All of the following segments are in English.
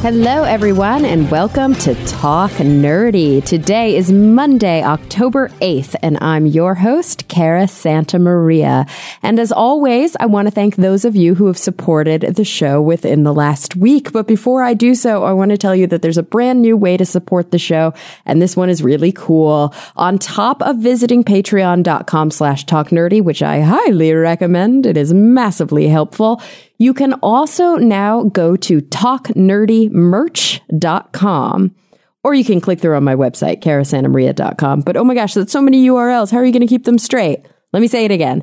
Hello, everyone, and welcome to Talk Nerdy. Today is Monday, October 8th, and I'm your host, Cara Santa Maria. And as always, I want to thank those of you who have supported the show within the last week. But before I do so, I want to tell you that there's a brand new way to support the show, and this one is really cool. On top of visiting patreon.com/talknerdy, which I highly recommend, it is massively helpful. You can also now go to talknerdymerch.com, or you can click through on my website, carasantamaria.com. But oh my gosh, that's so many URLs. How are you going to keep them straight? Let me say it again.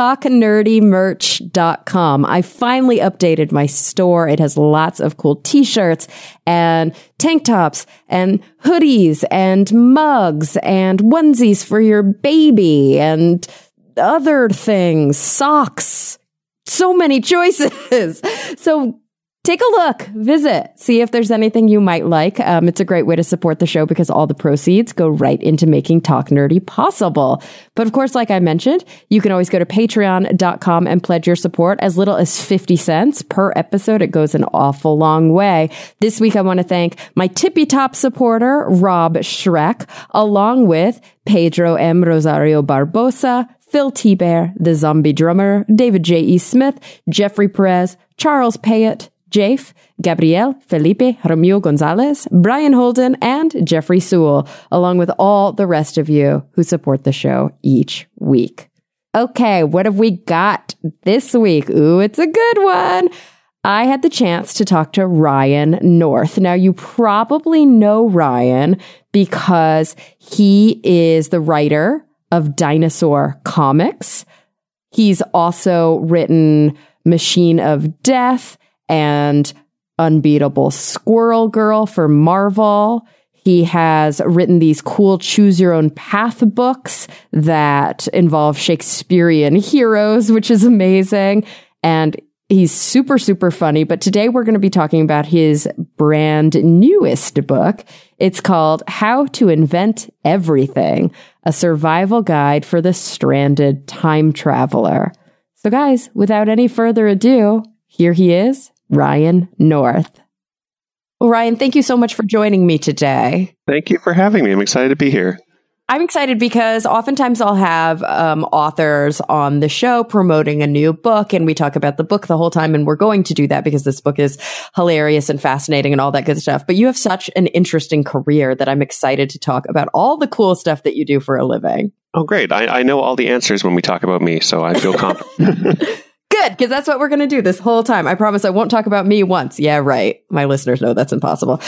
talknerdymerch.com. I finally updated my store. It has lots of cool t-shirts and tank tops and hoodies and mugs and onesies for your baby and other things, socks. So many choices. So take a look, visit, see if there's anything you might like. It's a great way to support the show because all the proceeds go right into making Talk Nerdy possible. But of course, like I mentioned, you can always go to patreon.com and pledge your support as little as 50 cents per episode. It goes an awful long way. This week, I want to thank my tippy top supporter, Rob Schreck, along with Pedro M. Rosario Barbosa, Phil T-Bear, The Zombie Drummer, David J.E. Smith, Jeffrey Perez, Charles Payette, Jafe, Gabriel, Felipe, Romeo Gonzalez, Brian Holden, and Jeffrey Sewell, along with all the rest of you who support the show each week. Okay, what have we got this week? Ooh, it's a good one. I had the chance to talk to Ryan North. Now, you probably know Ryan because he is the writer of Dinosaur Comics. He's also written Machine of Death and Unbeatable Squirrel Girl for Marvel. He has written these cool Choose Your Own Path books that involve Shakespearean heroes, which is amazing. And he's super, super funny. But today we're going to be talking about his brand newest book. It's called How to Invent Everything, a survival guide for the stranded time traveler. So guys, without any further ado, here he is, Ryan North. Well, Ryan, thank you so much for joining me today. Thank you for having me. I'm excited to be here. I'm excited because oftentimes I'll have authors on the show promoting a new book, and we talk about the book the whole time, and we're going to do that because this book is hilarious and fascinating and all that good stuff. But you have such an interesting career that I'm excited to talk about all the cool stuff that you do for a living. Oh, great. I know all the answers when we talk about me, so I feel confident. Good, because that's what we're going to do this whole time. I promise I won't talk about me once. Yeah, right. My listeners know that's impossible.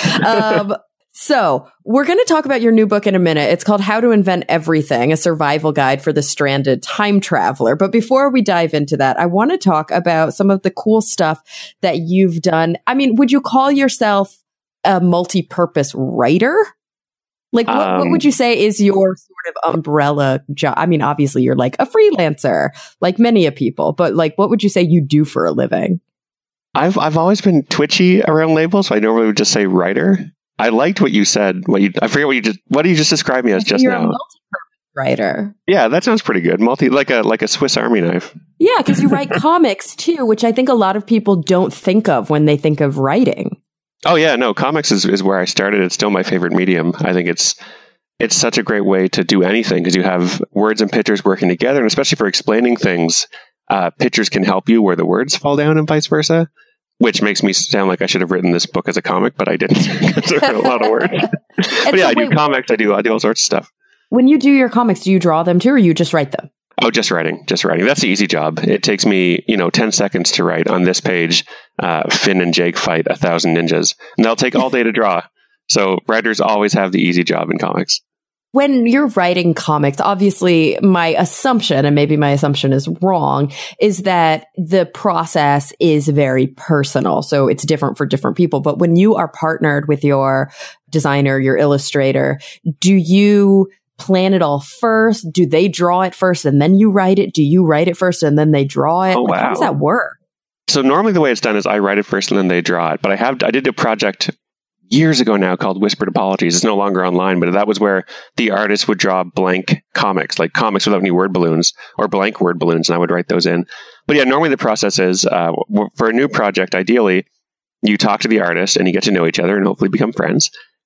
So we're going to talk about your new book in a minute. It's called How to Invent Everything, a survival guide for the stranded time traveler. But before we dive into that, I want to talk about some of the cool stuff that you've done. I mean, would you call yourself a multi-purpose writer? Like, what would you say is your sort of umbrella job? I mean, obviously you're like a freelancer, like many of people, but like, what would you say you do for a living? I've always been twitchy around labels, so I normally would just say writer. I liked what you said. I forget what you just described me as just You're now. a multi-purpose writer. Yeah, that sounds pretty good. Like a Swiss Army knife. Yeah, because you write comics too, which I think a lot of people don't think of when they think of writing. Oh yeah, no, comics is where I started. It's still my favorite medium. I think it's such a great way to do anything because you have words and pictures working together, and especially for explaining things, pictures can help you where the words fall down and vice versa. Which makes me sound like I should have written this book as a comic, but I didn't because there are a lot of words. But yeah, I do comics. I do all sorts of stuff. When you do your comics, do you draw them too, or you just write them? Oh, just writing. That's the easy job. It takes me, 10 seconds to write on this page. Finn and Jake fight 1,000 ninjas, and they'll take all day to draw. So writers always have the easy job in comics. When you're writing comics, obviously my assumption, and maybe my assumption is wrong, is that the process is very personal. So it's different for different people. But when you are partnered with your designer, your illustrator, do you plan it all first? Do they draw it first and then you write it? Do you write it first and then they draw it? Oh, wow. How does that work? So normally the way it's done is I write it first and then they draw it. But I did a project years ago now called Whispered Apologies. It's no longer online, but that was where the artist would draw blank comics, like comics without any word balloons or blank word balloons, and I would write those in. But yeah, normally the process is for a new project, ideally, you talk to the artist and you get to know each other and hopefully become friends.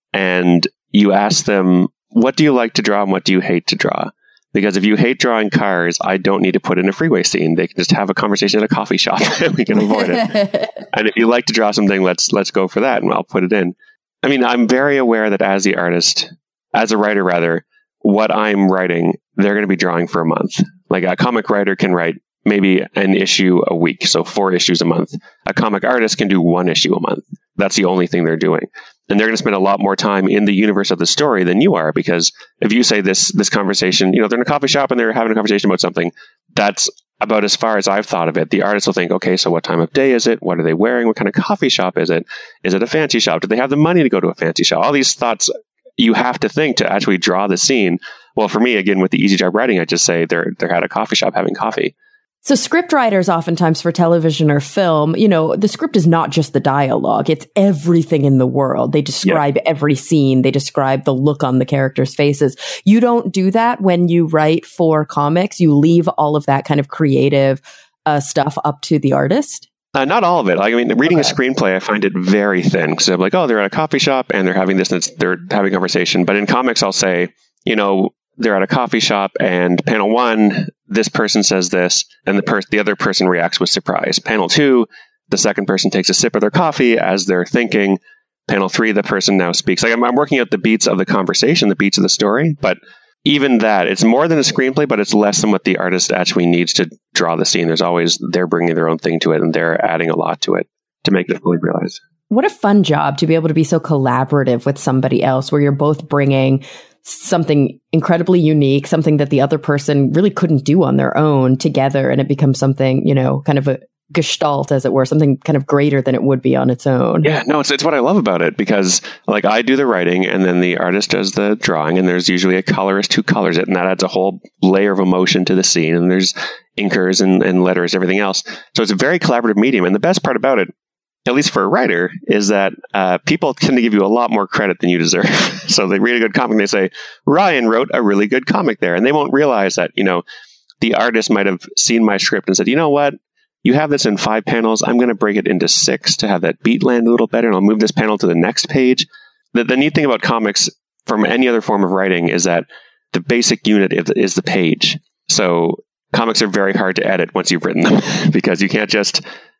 And you ask them, what do you like to draw and what do you hate to draw? Because if you hate drawing cars, I don't need to put in a freeway scene. They can just have a conversation at a coffee shop and we can avoid it. And if you like to draw something, let's go for that and I'll put it in. I mean, I'm very aware that as the artist, as a writer rather, what I'm writing, they're going to be drawing for a month. Like a comic writer can write maybe an issue a week, so 4 issues a month. A comic artist can do 1 issue a month. That's the only thing they're doing. And they're going to spend a lot more time in the universe of the story than you are, because if you say this conversation, they're in a coffee shop and they're having a conversation about something, that's about as far as I've thought of it. The artist will think, okay, so what time of day is it? What are they wearing? What kind of coffee shop is it? Is it a fancy shop? Do they have the money to go to a fancy shop? All these thoughts you have to think to actually draw the scene. Well, for me, again, with the easy job writing, I just say they're at a coffee shop having coffee. So script writers, oftentimes for television or film, the script is not just the dialogue. It's everything in the world. They describe every scene. They describe the look on the characters' faces. You don't do that when you write for comics. You leave all of that kind of creative stuff up to the artist. Not all of it. Reading a screenplay, I find it very thin because I'm like, oh, they're at a coffee shop and they're having this and they're having a conversation. But in comics, I'll say, they're at a coffee shop and panel 1, this person says this, and the other person reacts with surprise. Panel 2, the second person takes a sip of their coffee as they're thinking. Panel 3, the person now speaks. I'm working out the beats of the conversation, the beats of the story, but even that, it's more than a screenplay, but it's less than what the artist actually needs to draw the scene. There's always, they're bringing their own thing to it and they're adding a lot to it to make it fully realized. What a fun job to be able to be so collaborative with somebody else where you're both bringing something incredibly unique, something that the other person really couldn't do on their own together. And it becomes something, kind of a gestalt, as it were, something kind of greater than it would be on its own. Yeah, no, it's what I love about it, because I do the writing and then the artist does the drawing, and there's usually a colorist who colors it, and that adds a whole layer of emotion to the scene. And there's inkers and letters, everything else. So it's a very collaborative medium. And the best part about it, at least for a writer, is that people tend to give you a lot more credit than you deserve. So they read a good comic and they say, Ryan wrote a really good comic there. And they won't realize that, the artist might have seen my script and said, you know what? You have this in 5 panels. I'm going to break it into 6 to have that beat land a little better. And I'll move this panel to the next page. The neat thing about comics from any other form of writing is that the basic unit is the page. So comics are very hard to edit once you've written them because you can't just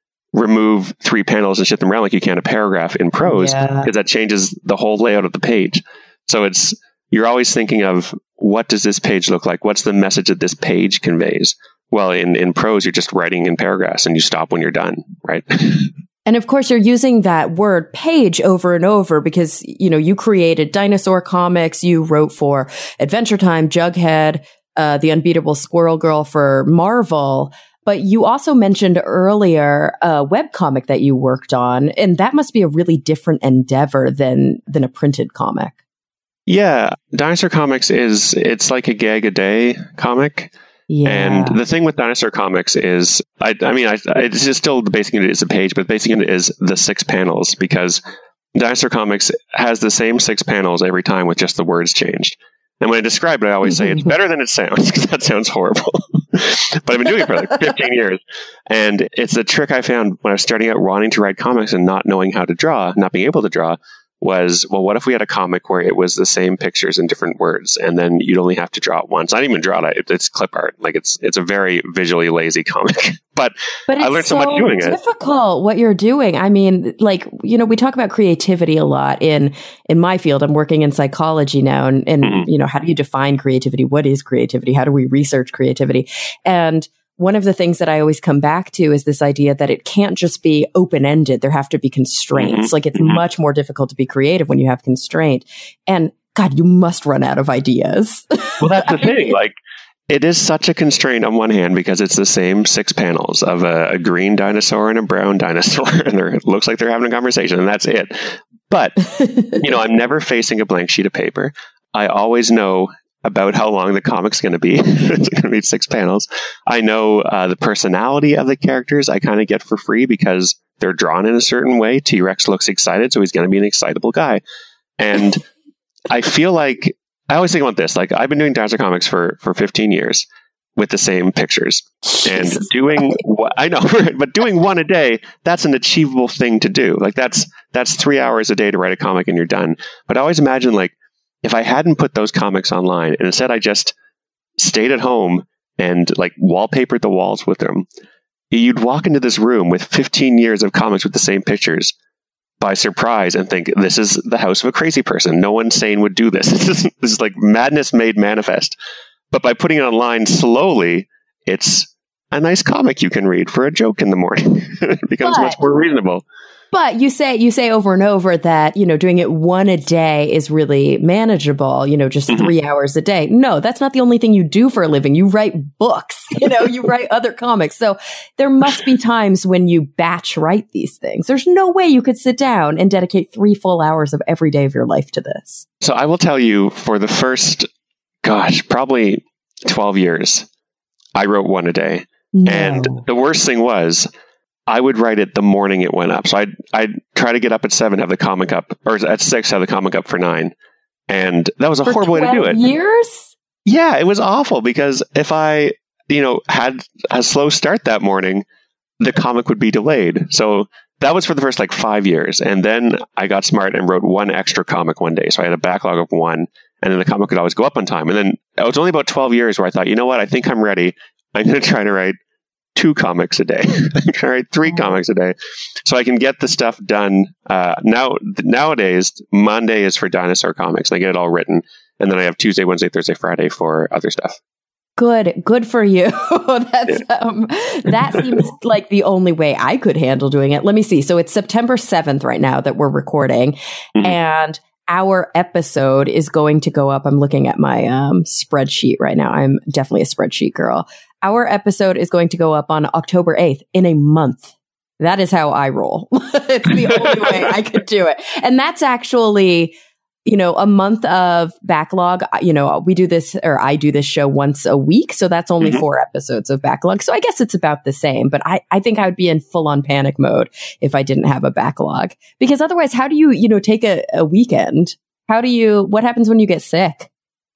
remove 3 panels and shift them around like you can a paragraph in prose, because that changes the whole layout of the page. So you're always thinking of, what does this page look like? What's the message that this page conveys? Well, in prose, you're just writing in paragraphs and you stop when you're done, right? And of course, you're using that word page over and over because, you created dinosaur comics, you wrote for Adventure Time, Jughead, The Unbeatable Squirrel Girl for Marvel. But you also mentioned earlier a webcomic that you worked on, and that must be a really different endeavor than a printed comic. Yeah, Dinosaur Comics it's like a gag a day comic. Yeah. And the thing with Dinosaur Comics is, it's just still the basic unit is a page, but the basic unit is the 6 panels, because Dinosaur Comics has the same 6 panels every time with just the words changed. And when I describe it, I always say it's better than it sounds, because that sounds horrible. But I've been doing it for 15 years. And it's a trick I found when I was starting out wanting to write comics and not knowing how to draw, not being able to draw, was, well, what if we had a comic where it was the same pictures and different words, and then you'd only have to draw it once? I didn't even draw it. It's clip art. It's a very visually lazy comic. But I learned so much doing it. It's difficult what you're doing. We talk about creativity a lot in my field. I'm working in psychology now, and how do you define creativity? What is creativity? How do we research creativity? And one of the things that I always come back to is this idea that it can't just be open-ended. There have to be constraints. It's much more difficult to be creative when you have constraint. And God, you must run out of ideas. Well, that's the thing. It is such a constraint on one hand, because it's the same 6 panels of a green dinosaur and a brown dinosaur, and it looks like they're having a conversation, and that's it. But, I'm never facing a blank sheet of paper. I always know about how long the comic's going to be. It's going to be 6 panels. I know the personality of the characters I kind of get for free because they're drawn in a certain way. T-Rex looks excited, so he's going to be an excitable guy. And I feel like, I always think about this, I've been doing Dinosaur Comics for 15 years. with the same pictures. And Jesus. doing what I know, but doing one a day, that's an achievable thing to do. Like that's 3 hours a day to write a comic and you're done. But I always imagine like if I hadn't put those comics online and instead I just stayed at home and like wallpapered the walls with them, you'd walk into this room with 15 years of comics with the same pictures by surprise and think, this is the house of a crazy person. No one sane would do this. This is like madness made manifest. But by putting it online slowly, it's a nice comic you can read for a joke in the morning. It becomes much more reasonable. But you say over and over that, doing it one a day is really manageable, just 3 hours a day. No, that's not the only thing you do for a living. You write books, you write other comics. So there must be times when you batch write these things. There's no way you could sit down and dedicate 3 full hours of every day of your life to this. So I will tell you, for the first, probably 12 years, I wrote one a day. No. And the worst thing was, I would write it the morning it went up. So I'd try to get up at 7, have the comic up, or at 6, have the comic up for 9. And that was a horrible way to do it. Years? Yeah, it was awful because if I, had a slow start that morning, the comic would be delayed. So that was for the first 5 years. And then I got smart and wrote one extra comic one day. So I had a backlog of one, and then the comic would always go up on time. And then it was only about 12 years where I thought, you know what? I think I'm ready. I'm going to try to write 2 comics a day. I'm going to write 3 comics a day so I can get the stuff done. Nowadays, Monday is for dinosaur comics and I get it all written. And then I have Tuesday, Wednesday, Thursday, Friday for other stuff. Good for you. That seems like the only way I could handle doing it. Let me see. So it's September 7th right now that we're recording, and our episode is going to go up. I'm looking at my spreadsheet right now. I'm definitely a spreadsheet girl. Our episode is going to go up on October 8th in a month. That is how I roll. It's the only way I could do it. And that's actually, a month of backlog. We do this, or I do this show once a week. So that's only 4 episodes of backlog. So I guess it's about the same, but I think I would be in full on panic mode if I didn't have a backlog, because otherwise, how do you, take a weekend? What happens when you get sick?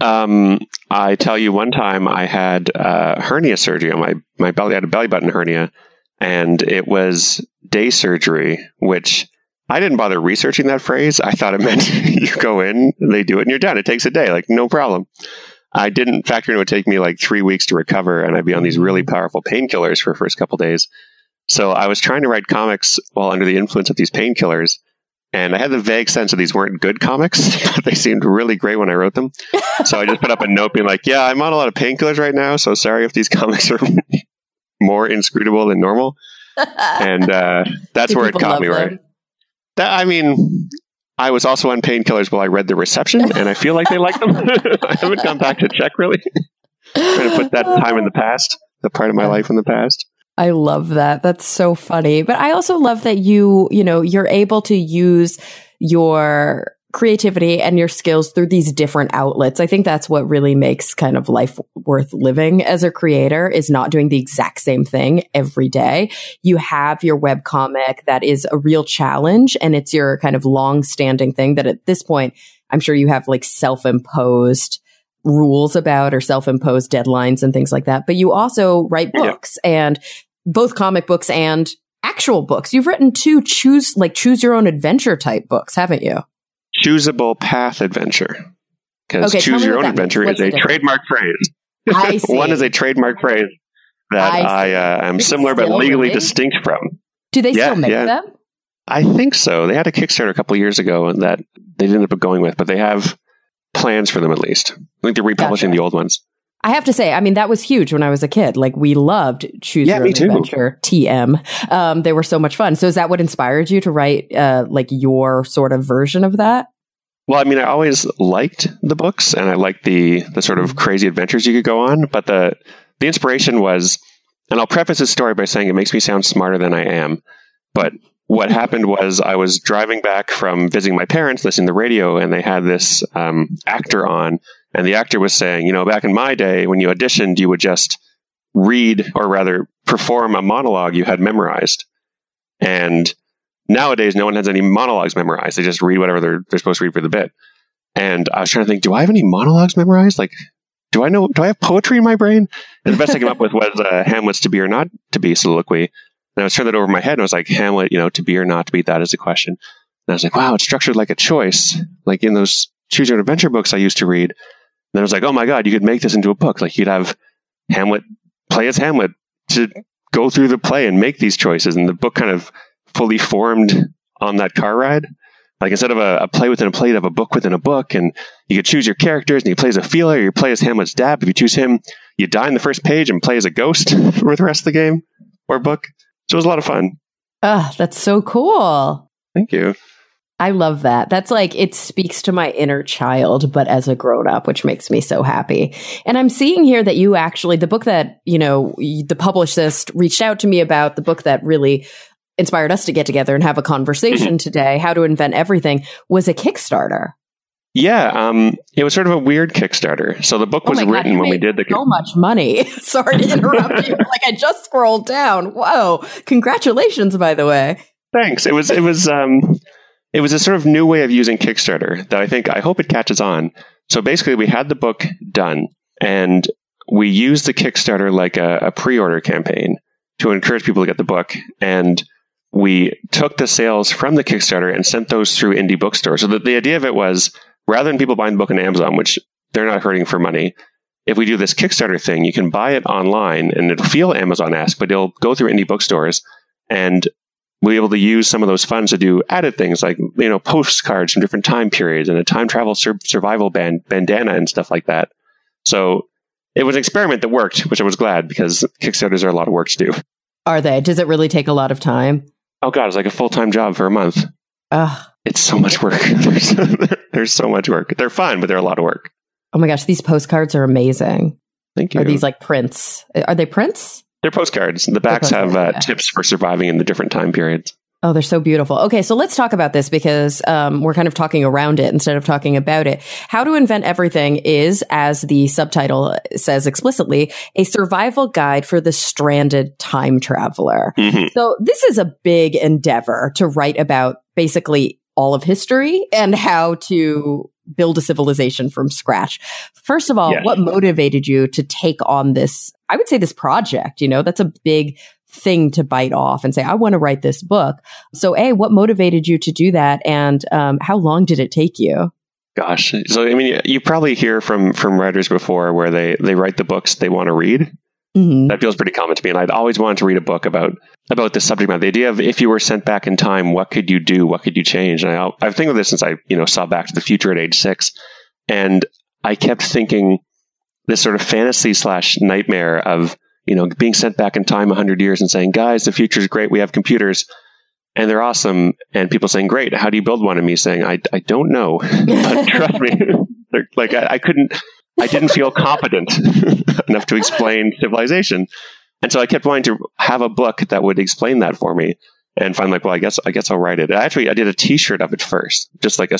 I tell you, one time I had hernia surgery on my belly. I had a belly button hernia, and it was day surgery, which I didn't bother researching that phrase. I thought it meant you go in, they do it, and you're done. It takes a day, no problem. I didn't factor in it would take me 3 weeks to recover, and I'd be on these really powerful painkillers for the first couple days. So I was trying to write comics while under the influence of these painkillers, and I had the vague sense that these weren't good comics, but they seemed really great when I wrote them. So I just put up a note being yeah, I'm on a lot of painkillers right now, so sorry if these comics are more inscrutable than normal. And that's where it caught me, right? I was also on painkillers while I read the reception, and I feel like they liked them. I haven't gone back to check, really. Trying to put that time in the past, the part of my life in the past. I love that. That's so funny. But I also love that you're able to use your creativity and your skills through these different outlets. I think that's what really makes kind of life worth living as a creator, is not doing the exact same thing every day. You have your webcomic that is a real challenge, and it's your kind of long-standing thing that at this point, I'm sure you have self-imposed rules about, or self-imposed deadlines and things like that. But you also write books, and both comic books and actual books. You've written 2 choose your own adventure type books, haven't you? Choosable path adventure. Because choose your own adventure is a trademark phrase. I see. One is a trademark phrase that I am similar but legally distinct from. Do they still make them? I think so. They had a Kickstarter a couple years ago that they didn't end up going with, but they have plans for them at least. I think they're republishing the old ones. I have to say, that was huge when I was a kid. We loved Choose Your Own Adventure, TM. They were so much fun. So is that what inspired you to write, your sort of version of that? Well, I always liked the books, and I liked the sort of crazy adventures you could go on. But the inspiration was, and I'll preface this story by saying it makes me sound smarter than I am. But what happened was I was driving back from visiting my parents, listening to the radio, and they had this actor on. And the actor was saying, back in my day, when you auditioned, you would just read, or rather perform a monologue you had memorized. And nowadays, no one has any monologues memorized. They just read whatever they're supposed to read for the bit. And I was trying to think, do I have any monologues memorized? do I have poetry in my brain? And the best I came up with was Hamlet's to be or not to be soliloquy. And I was turning that over my head and I was like, Hamlet, to be or not to be, that is the question. And I was like, wow, it's structured like a choice, like in those choose your own adventure books I used to read. And then I was like, oh my God, you could make this into a book. Like you'd have Hamlet play as Hamlet to go through the play and make these choices. And the book kind of fully formed on that car ride. Like instead of a play within a play, you'd have a book within a book, and you could choose your characters, and you play as Ophelia, or you play as Hamlet's dad. If you choose him, you die in the first page and play as a ghost for the rest of the game or book. So it was a lot of fun. Oh, that's so cool. Thank you. I love that. That's like, it speaks to my inner child, but as a grown up, which makes me so happy. And I'm seeing here that you actually, the book that, the publicist reached out to me about, the book that really inspired us to get together and have a conversation today, How to Invent Everything, was a Kickstarter. Yeah, it was sort of a weird Kickstarter. So the book was written when we did the so much money. Sorry to interrupt you. Like I just scrolled down. Whoa! Congratulations, by the way. Thanks. It was a sort of new way of using Kickstarter that I hope it catches on. So basically, we had the book done, and we used the Kickstarter like a pre-order campaign to encourage people to get the book, and we took the sales from the Kickstarter and sent those through indie bookstores. So the idea of it was, rather than people buying the book on Amazon, which they're not hurting for money, if we do this Kickstarter thing, you can buy it online and it'll feel Amazon-esque, but it'll go through indie bookstores, and we'll be able to use some of those funds to do added things like, postcards from different time periods and a time travel survival bandana and stuff like that. So it was an experiment that worked, which I was glad, because Kickstarters are a lot of work to do. Are they? Does it really take a lot of time? Oh God, it's like a full-time job for a month. Ugh. It's so much work. There's so much work. They're fun, but they're a lot of work. Oh my gosh, these postcards are amazing. Thank you. Are these like prints? Are they prints? They're postcards. The backs have tips for surviving in the different time periods. Oh, they're so beautiful. Okay, so let's talk about this because we're kind of talking around it instead of talking about it. How to Invent Everything is, as the subtitle says explicitly, a survival guide for the stranded time traveler. Mm-hmm. So this is a big endeavor to write about basically all of history and how to build a civilization from scratch. First of all, What motivated you to take on this, I would say this project? That's a big thing to bite off and say, I want to write this book. So what motivated you to do that? And how long did it take you? Gosh. So, you probably hear from writers before where they write the books they want to read. Mm-hmm. That feels pretty common to me. And I'd always wanted to read a book about this subject matter. The idea of if you were sent back in time, what could you do? What could you change? And I've think of this since I, saw Back to the Future at age 6. And I kept thinking this sort of fantasy / nightmare of, being sent back in time 100 years and saying, guys, the future is great. We have computers and they're awesome. And people saying, great. How do you build one? And me saying, I don't know, but trust me. Like I didn't feel competent enough to explain civilization. And so I kept wanting to have a book that would explain that for me, and find I guess I'll write it. I did a t-shirt of it first, just like a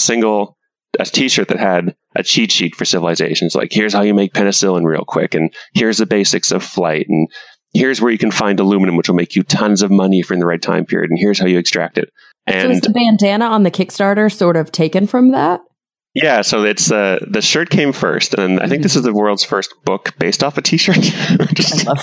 t-shirt that had a cheat sheet for civilizations. Like, here's how you make penicillin real quick. And here's the basics of flight. And here's where you can find aluminum, which will make you tons of money for in the right time period. And here's how you extract it. And so is the bandana on the Kickstarter sort of taken from that? Yeah, so it's the shirt came first, and I think this is the world's first book based off a t-shirt. I love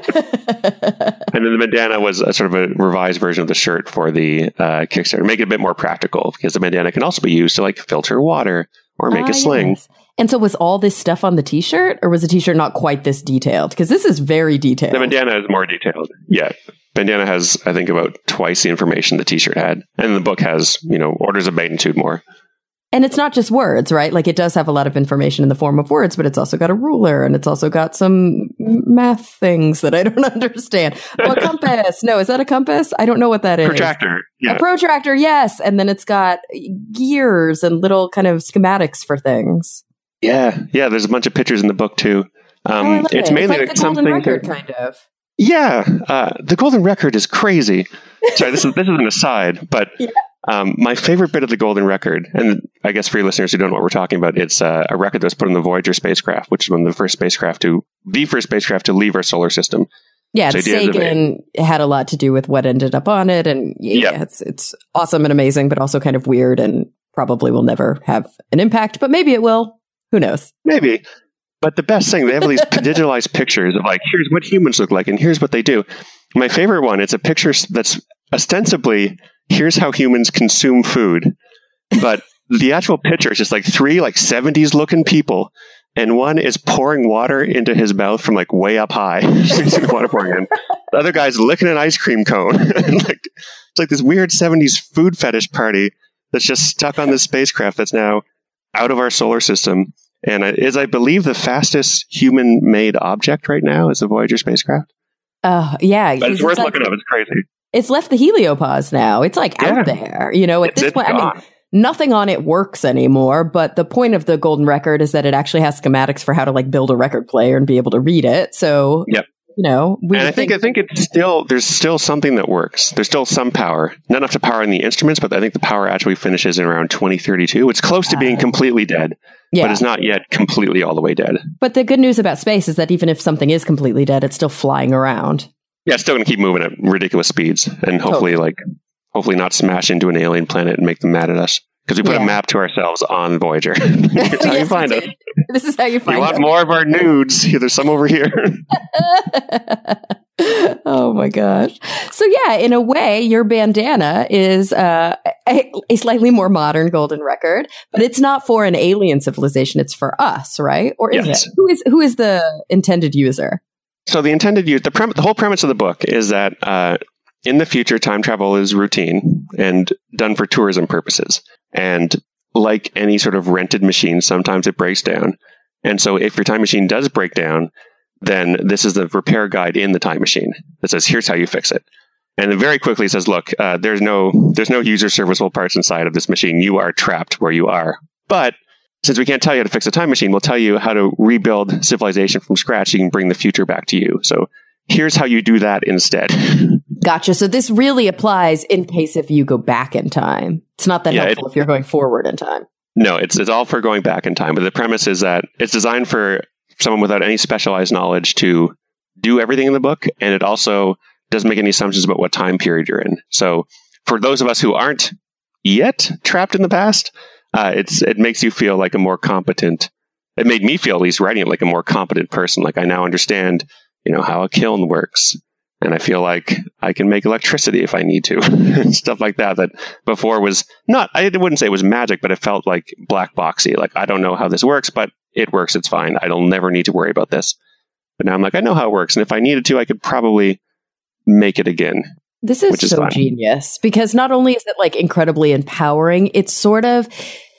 that. And then the bandana was a sort of a revised version of the shirt for the Kickstarter, make it a bit more practical, because the bandana can also be used to filter water or make a sling. Yes. And so was all this stuff on the t-shirt, or was the t-shirt not quite this detailed? Because this is very detailed. The bandana is more detailed. Yeah. Bandana has, I think, about twice the information the t-shirt had. And the book has, orders of magnitude more. And it's not just words, right? Like, it does have a lot of information in the form of words, but it's also got a ruler, and it's also got some math things that I don't understand. Oh, a compass. No, is that a compass? I don't know what that is. Protractor. Yeah. A protractor, yes. And then it's got gears and little kind of schematics for things. Yeah. Yeah. There's a bunch of pictures in the book too. It's mainly like the Golden Record, kind of. Yeah. The Golden Record is crazy. Sorry, this is an aside, but my favorite bit of the Golden Record, and I guess for your listeners who don't know what we're talking about, it's a record that was put on the Voyager spacecraft, which is one of the first spacecraft to leave our solar system. Yeah, Sagan had a lot to do with what ended up on it, and it's awesome and amazing, but also kind of weird, and probably will never have an impact, but maybe it will. Who knows? Maybe. But the best thing, they have these digitalized pictures of like, here's what humans look like and here's what they do. My favorite one, it's a picture that's ostensibly, here's how humans consume food. But the actual picture is just like 3 like 70s looking people. And one is pouring water into his mouth from like way up high. Water pouring in. The other guy's licking an ice cream cone. It's like this weird 70s food fetish party that's just stuck on this spacecraft that's now out of our solar system. And it is, I believe, the fastest human-made object right now is the Voyager spacecraft. Yeah. But it's worth looking up. It's crazy. It's left the heliopause now. It's like out there. You know, at this point, I mean, nothing on it works anymore. But the point of the golden record is that it actually has schematics for how to like build a record player and be able to read it. So, yep. You know, and I think it's still, there's still something that works. There's still some power, not enough to power in the instruments, but I think the power actually finishes in around 2032. It's close to being completely dead, but it's not yet completely all the way dead. But the good news about space is that even if something is completely dead, it's still flying around. Yeah, it's still going to keep moving at ridiculous speeds and hopefully not smash into an alien planet and make them mad at us. Because we put a map to ourselves on Voyager. Here's how you find us. This is how you find us. You want more of our nudes? There's some over here. Oh my gosh. So yeah, in a way, your bandana is a slightly more modern golden record, but it's not for an alien civilization. It's for us, right? Or is it? Who is the intended user? So the intended user, the whole premise of the book is that in the future, time travel is routine and done for tourism purposes. And like any sort of rented machine, sometimes it breaks down. And so if your time machine does break down, then this is the repair guide in the time machine that says, here's how you fix it. And it very quickly says, look, there's no user serviceable parts inside of this machine. You are trapped where you are. But since we can't tell you how to fix a time machine, we'll tell you how to rebuild civilization from scratch so you can bring the future back to you. So here's how you do that instead. Gotcha. So this really applies in case if you go back in time. It's not that helpful if you're going forward in time. No, it's all for going back in time. But the premise is that it's designed for someone without any specialized knowledge to do everything in the book. And it also doesn't make any assumptions about what time period you're in. So for those of us who aren't yet trapped in the past, it makes you feel like a more competent. It made me feel, at least writing it, like a more competent person. Like I now understand, how a kiln works. And I feel like I can make electricity if I need to. Stuff like that before was not, I wouldn't say it was magic, but it felt like black boxy. Like, I don't know how this works, but it works. It's fine. I'll never need to worry about this. But now I'm like, I know how it works. And if I needed to, I could probably make it again. This is so fun. Genius, because not only is it like incredibly empowering, it sort of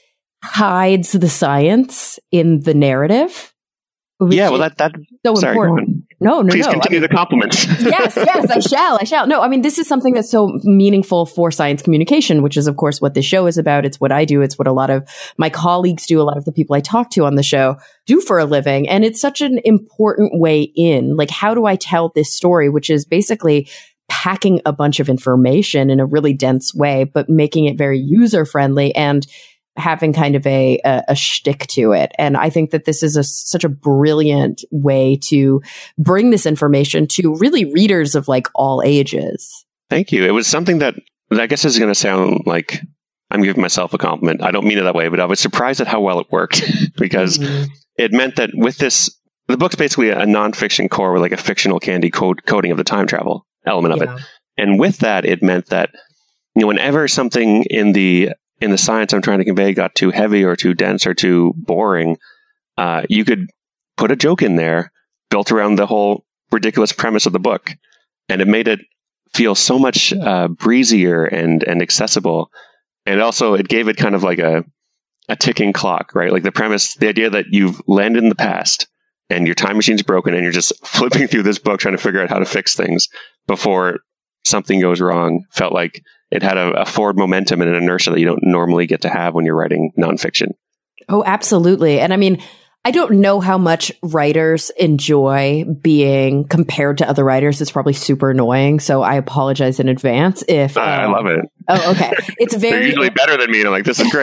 hides the science in the narrative. Yeah, well, that's so sorry, important. No. Please continue the compliments. Yes, I shall. No, I mean, this is something that's so meaningful for science communication, which is, of course, what this show is about. It's what I do. It's what a lot of my colleagues do. A lot of the people I talk to on the show do for a living. And it's such an important way in. Like, how do I tell this story, which is basically packing a bunch of information in a really dense way, but making it very user friendly and having kind of a shtick to it. And I think that this is such a brilliant way to bring this information to really readers of like all ages. Thank you. It was something that I guess is going to sound like I'm giving myself a compliment. I don't mean it that way, but I was surprised at how well it worked because it meant that with this, the book's basically a nonfiction core with like a fictional candy coding of the time travel element of it. And with that, it meant that, whenever something in the science I'm trying to convey got too heavy or too dense or too boring, you could put a joke in there built around the whole ridiculous premise of the book. And it made it feel so much breezier and accessible. And also it gave it kind of like a ticking clock, right? Like the premise, the idea that you've landed in the past and your time machine's broken and you're just flipping through this book trying to figure out how to fix things before something goes wrong, felt like it had a forward momentum and an inertia that you don't normally get to have when you're writing nonfiction. Oh, absolutely. And I mean, I don't know how much writers enjoy being compared to other writers. It's probably super annoying. So I apologize in advance if... I love it. Oh, okay. It's very... They're usually better than me. And I'm like, this is great.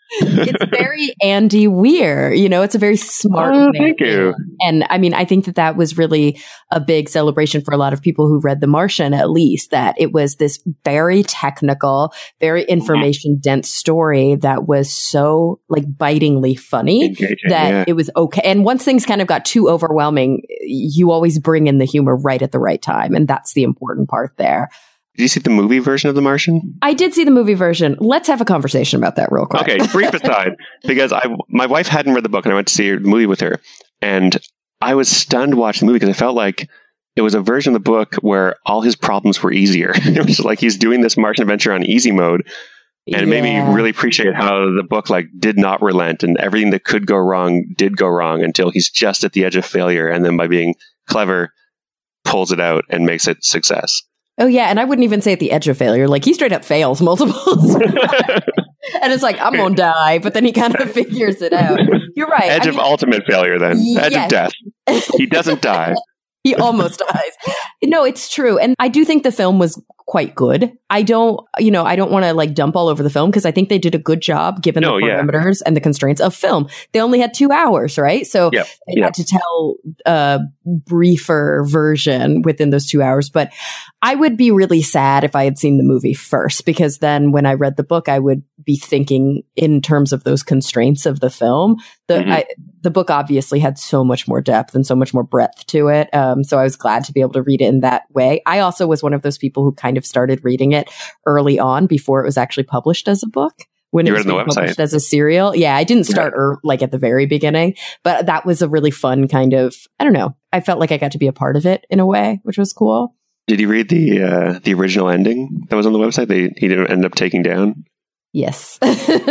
It's very Andy Weir. It's a very smart man. Thank you. And I mean, I think that was really a big celebration for a lot of people who read The Martian, at least, that it was this very technical, very information dense story that was so like bitingly funny that it was okay. And once things kind of got too overwhelming, you always bring in the humor right at the right time. And that's the important part there. Did you see the movie version of The Martian? I did see the movie version. Let's have a conversation about that real quick. Okay, brief aside, because my wife hadn't read the book and I went to see the movie with her. And I was stunned watching the movie because I felt like it was a version of the book where all his problems were easier. It was like he's doing this Martian adventure on easy mode. And it made me really appreciate how the book like did not relent, and everything that could go wrong did go wrong until he's just at the edge of failure. And then by being clever, pulls it out and makes it success. Oh, yeah. And I wouldn't even say at the edge of failure. Like, he straight up fails multiples. And it's like, I'm going to die. But then he kind of figures it out. You're right. Edge of ultimate failure, then. Edge of death. He doesn't die. He almost dies. No, it's true. And I do think the film was quite good. I don't want to like dump all over the film because I think they did a good job given the parameters and the constraints of film. They only had 2 hours, right? So they had to tell a briefer version within those 2 hours. But I would be really sad if I had seen the movie first, because then when I read the book, I would be thinking in terms of those constraints of the film. The book obviously had so much more depth and so much more breadth to it. So I was glad to be able to read it in that way. I also was one of those people who kind of started reading it early on before it was actually published as a book. When it was published as a serial. Yeah, I didn't start like at the very beginning, but that was a really fun kind of, I don't know. I felt like I got to be a part of it in a way, which was cool. Did you read the original ending that was on the website? He didn't end up taking down? Yes.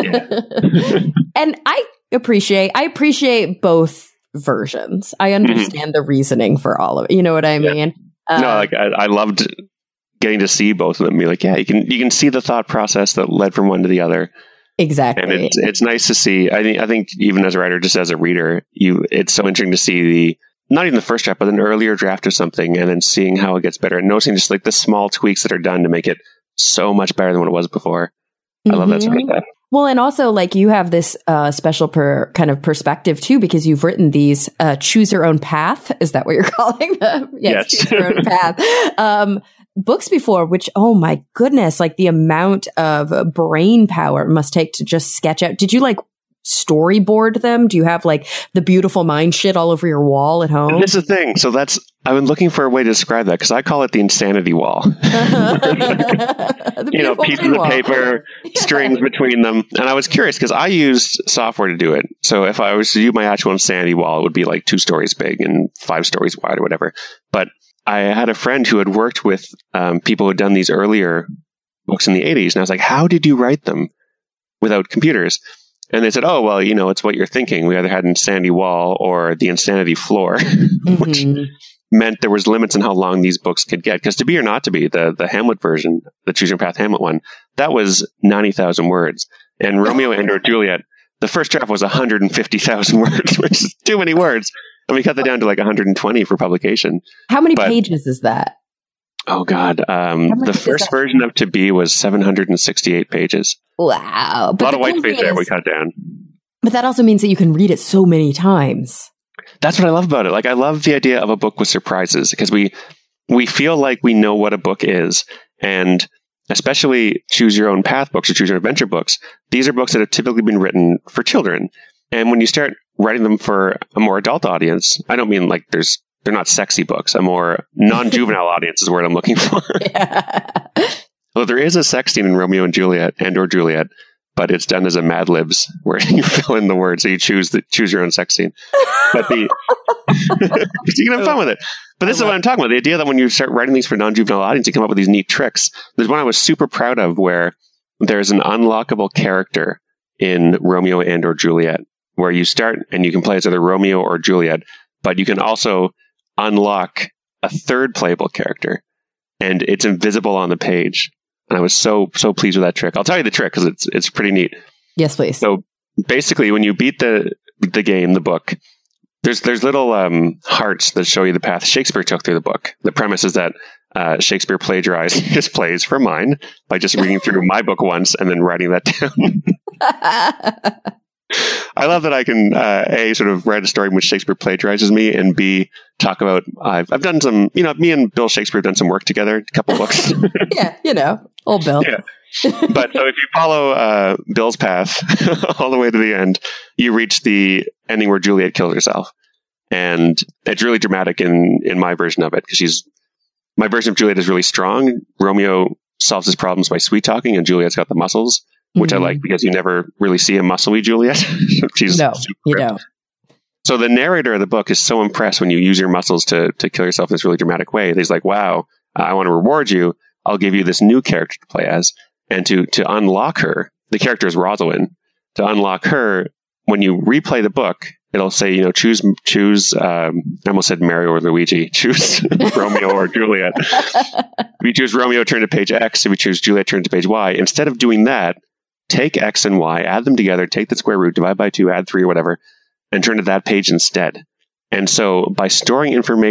And I appreciate both versions. I understand the reasoning for all of it. You know what I mean? I loved getting to see both of them. Be like, you can see the thought process that led from one to the other. Exactly. And it's nice to see. I think even as a writer, just as a reader, it's so interesting to see not even the first draft, but an earlier draft of something, and then seeing how it gets better and noticing just like the small tweaks that are done to make it so much better than what it was before. I love that sort of stuff. Well, and also like you have this special kind of perspective too, because you've written these choose your own path. Is that what you're calling them? Yes. Choose your own path. Books before, which, oh my goodness, like the amount of brain power it must take to just sketch out. Did you like storyboard them? Do you have like the beautiful mind shit all over your wall at home? This is the thing. So I've been looking for a way to describe that because I call it the insanity wall. Pieces of paper, strings between them. And I was curious because I used software to do it. So if I was to do my actual insanity wall, it would be like 2 stories big and 5 stories wide or whatever. But I had a friend who had worked with people who had done these earlier books in the 80s. And I was like, how did you write them without computers? And they said, oh, well, it's what you're thinking. We either had an insanity wall or the insanity floor, which meant there was limits on how long these books could get. Because to be or not to be, the Hamlet version, the Choose Your Path Hamlet one, that was 90,000 words. And Romeo and or Juliet, the first draft was 150,000 words, which is too many words. And we cut that down to like 120 for publication. How many pages is that? Oh, God. The first version of To Be was 768 pages. Wow. But a lot of white space there we cut down. But that also means that you can read it so many times. That's what I love about it. Like, I love the idea of a book with surprises because we feel like we know what a book is. And especially Choose Your Own Path books or Choose Your Own Adventure books, these are books that have typically been written for children. And when you start writing them for a more adult audience, I don't mean like they're not sexy books. A more non-juvenile audience is the word I'm looking for. Yeah. Well, there is a sex scene in Romeo and Juliet or Juliet, but it's done as a Mad Libs where you fill in the words. So you choose your own sex scene. But you can have fun with it. But this is what I'm talking about. The idea that when you start writing these for non-juvenile audience, you come up with these neat tricks. There's one I was super proud of where there's an unlockable character in Romeo and or Juliet where you start and you can play as either Romeo or Juliet, but you can also unlock a third playable character and it's invisible on the page. And I was so pleased with that trick. I'll tell you the trick because it's pretty neat. Yes, please. So basically when you beat the game, the book, there's little hearts that show you the path Shakespeare took through the book. The premise is that Shakespeare plagiarized his plays for mine by just reading through my book once and then writing that down. I love that I can, A, sort of write a story in which Shakespeare plagiarizes me, and B, talk about, I've done some, me and Bill Shakespeare have done some work together, a couple books. Yeah, old Bill. Yeah. But so if you follow Bill's path all the way to the end, you reach the ending where Juliet kills herself. And it's really dramatic in my version of it, because my version of Juliet is really strong. Romeo solves his problems by sweet talking, and Juliet's got the muscles, which I like because you never really see a muscly Juliet. No, you don't. So the narrator of the book is so impressed when you use your muscles to kill yourself in this really dramatic way. He's like, wow, I want to reward you. I'll give you this new character to play as. And to unlock her, the character is Rosalind. To unlock her, when you replay the book, it'll say, choose, I almost said Mario or Luigi, choose Romeo or Juliet. If you choose Romeo, turn to page X. If you choose Juliet, turn to page Y. Instead of doing that, take X and Y, add them together, take the square root, divide by 2, add 3 or whatever, and turn to that page instead. And so by storing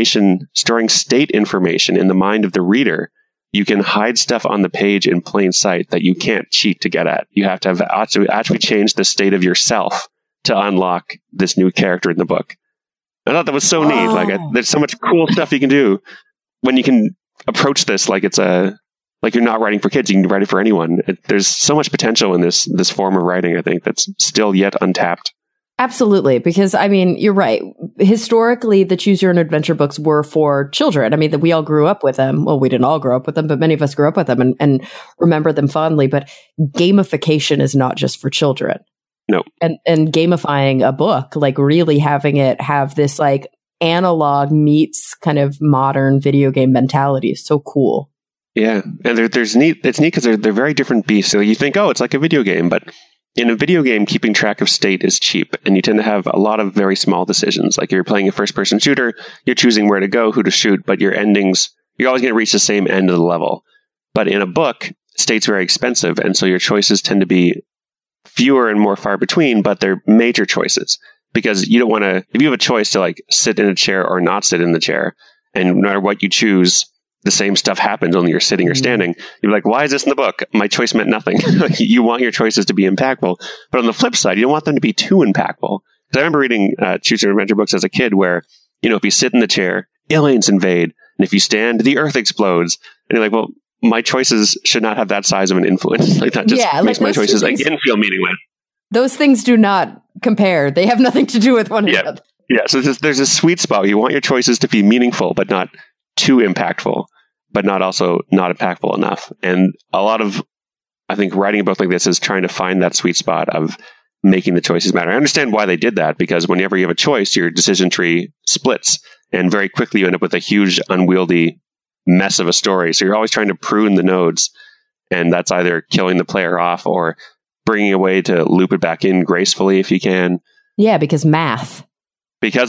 state information in the mind of the reader, you can hide stuff on the page in plain sight that you can't cheat to get at. You have to actually change the state of yourself to unlock this new character in the book. I thought that was so neat. Like, there's so much cool stuff you can do when you can approach this like it's like you're not writing for kids. You can write it for anyone. There's so much potential in this form of writing, I think, that's still yet untapped. Absolutely. Because, you're right. Historically, the Choose Your Own Adventure books were for children. We all grew up with them. Well, we didn't all grow up with them, but many of us grew up with them and remember them fondly. But gamification is not just for children. No. And gamifying a book, like really having it have this like analog meets kind of modern video game mentality is so cool. Yeah. And it's neat because they're very different beasts. So you think, it's like a video game, but in a video game, keeping track of state is cheap, and you tend to have a lot of very small decisions. Like, you're playing a first-person shooter, you're choosing where to go, who to shoot, but your endings, you're always going to reach the same end of the level. But in a book, state's very expensive, and so your choices tend to be fewer and more far between, but they're major choices. Because you don't want to, if you have a choice to like sit in a chair or not sit in the chair, and no matter what you choose, the same stuff happens, only you're sitting or standing. You're like, why is this in the book? My choice meant nothing. You want your choices to be impactful. But on the flip side, you don't want them to be too impactful. Because I remember reading Choose Your Own Adventure books as a kid where, if you sit in the chair, aliens invade. And if you stand, the earth explodes. And you're like, well, my choices should not have that size of an influence. Like, that just makes my choices again feel meaningless. Those things do not compare. They have nothing to do with one another. Yeah. So there's a sweet spot. You want your choices to be meaningful, but not too impactful, but not also not impactful enough. And a lot of, I think, writing a book like this is trying to find that sweet spot of making the choices matter. I understand why they did that, because whenever you have a choice, your decision tree splits, and very quickly you end up with a huge, unwieldy mess of a story. So you're always trying to prune the nodes, and that's either killing the player off or bringing a way to loop it back in gracefully if you can. Yeah, because math. We can't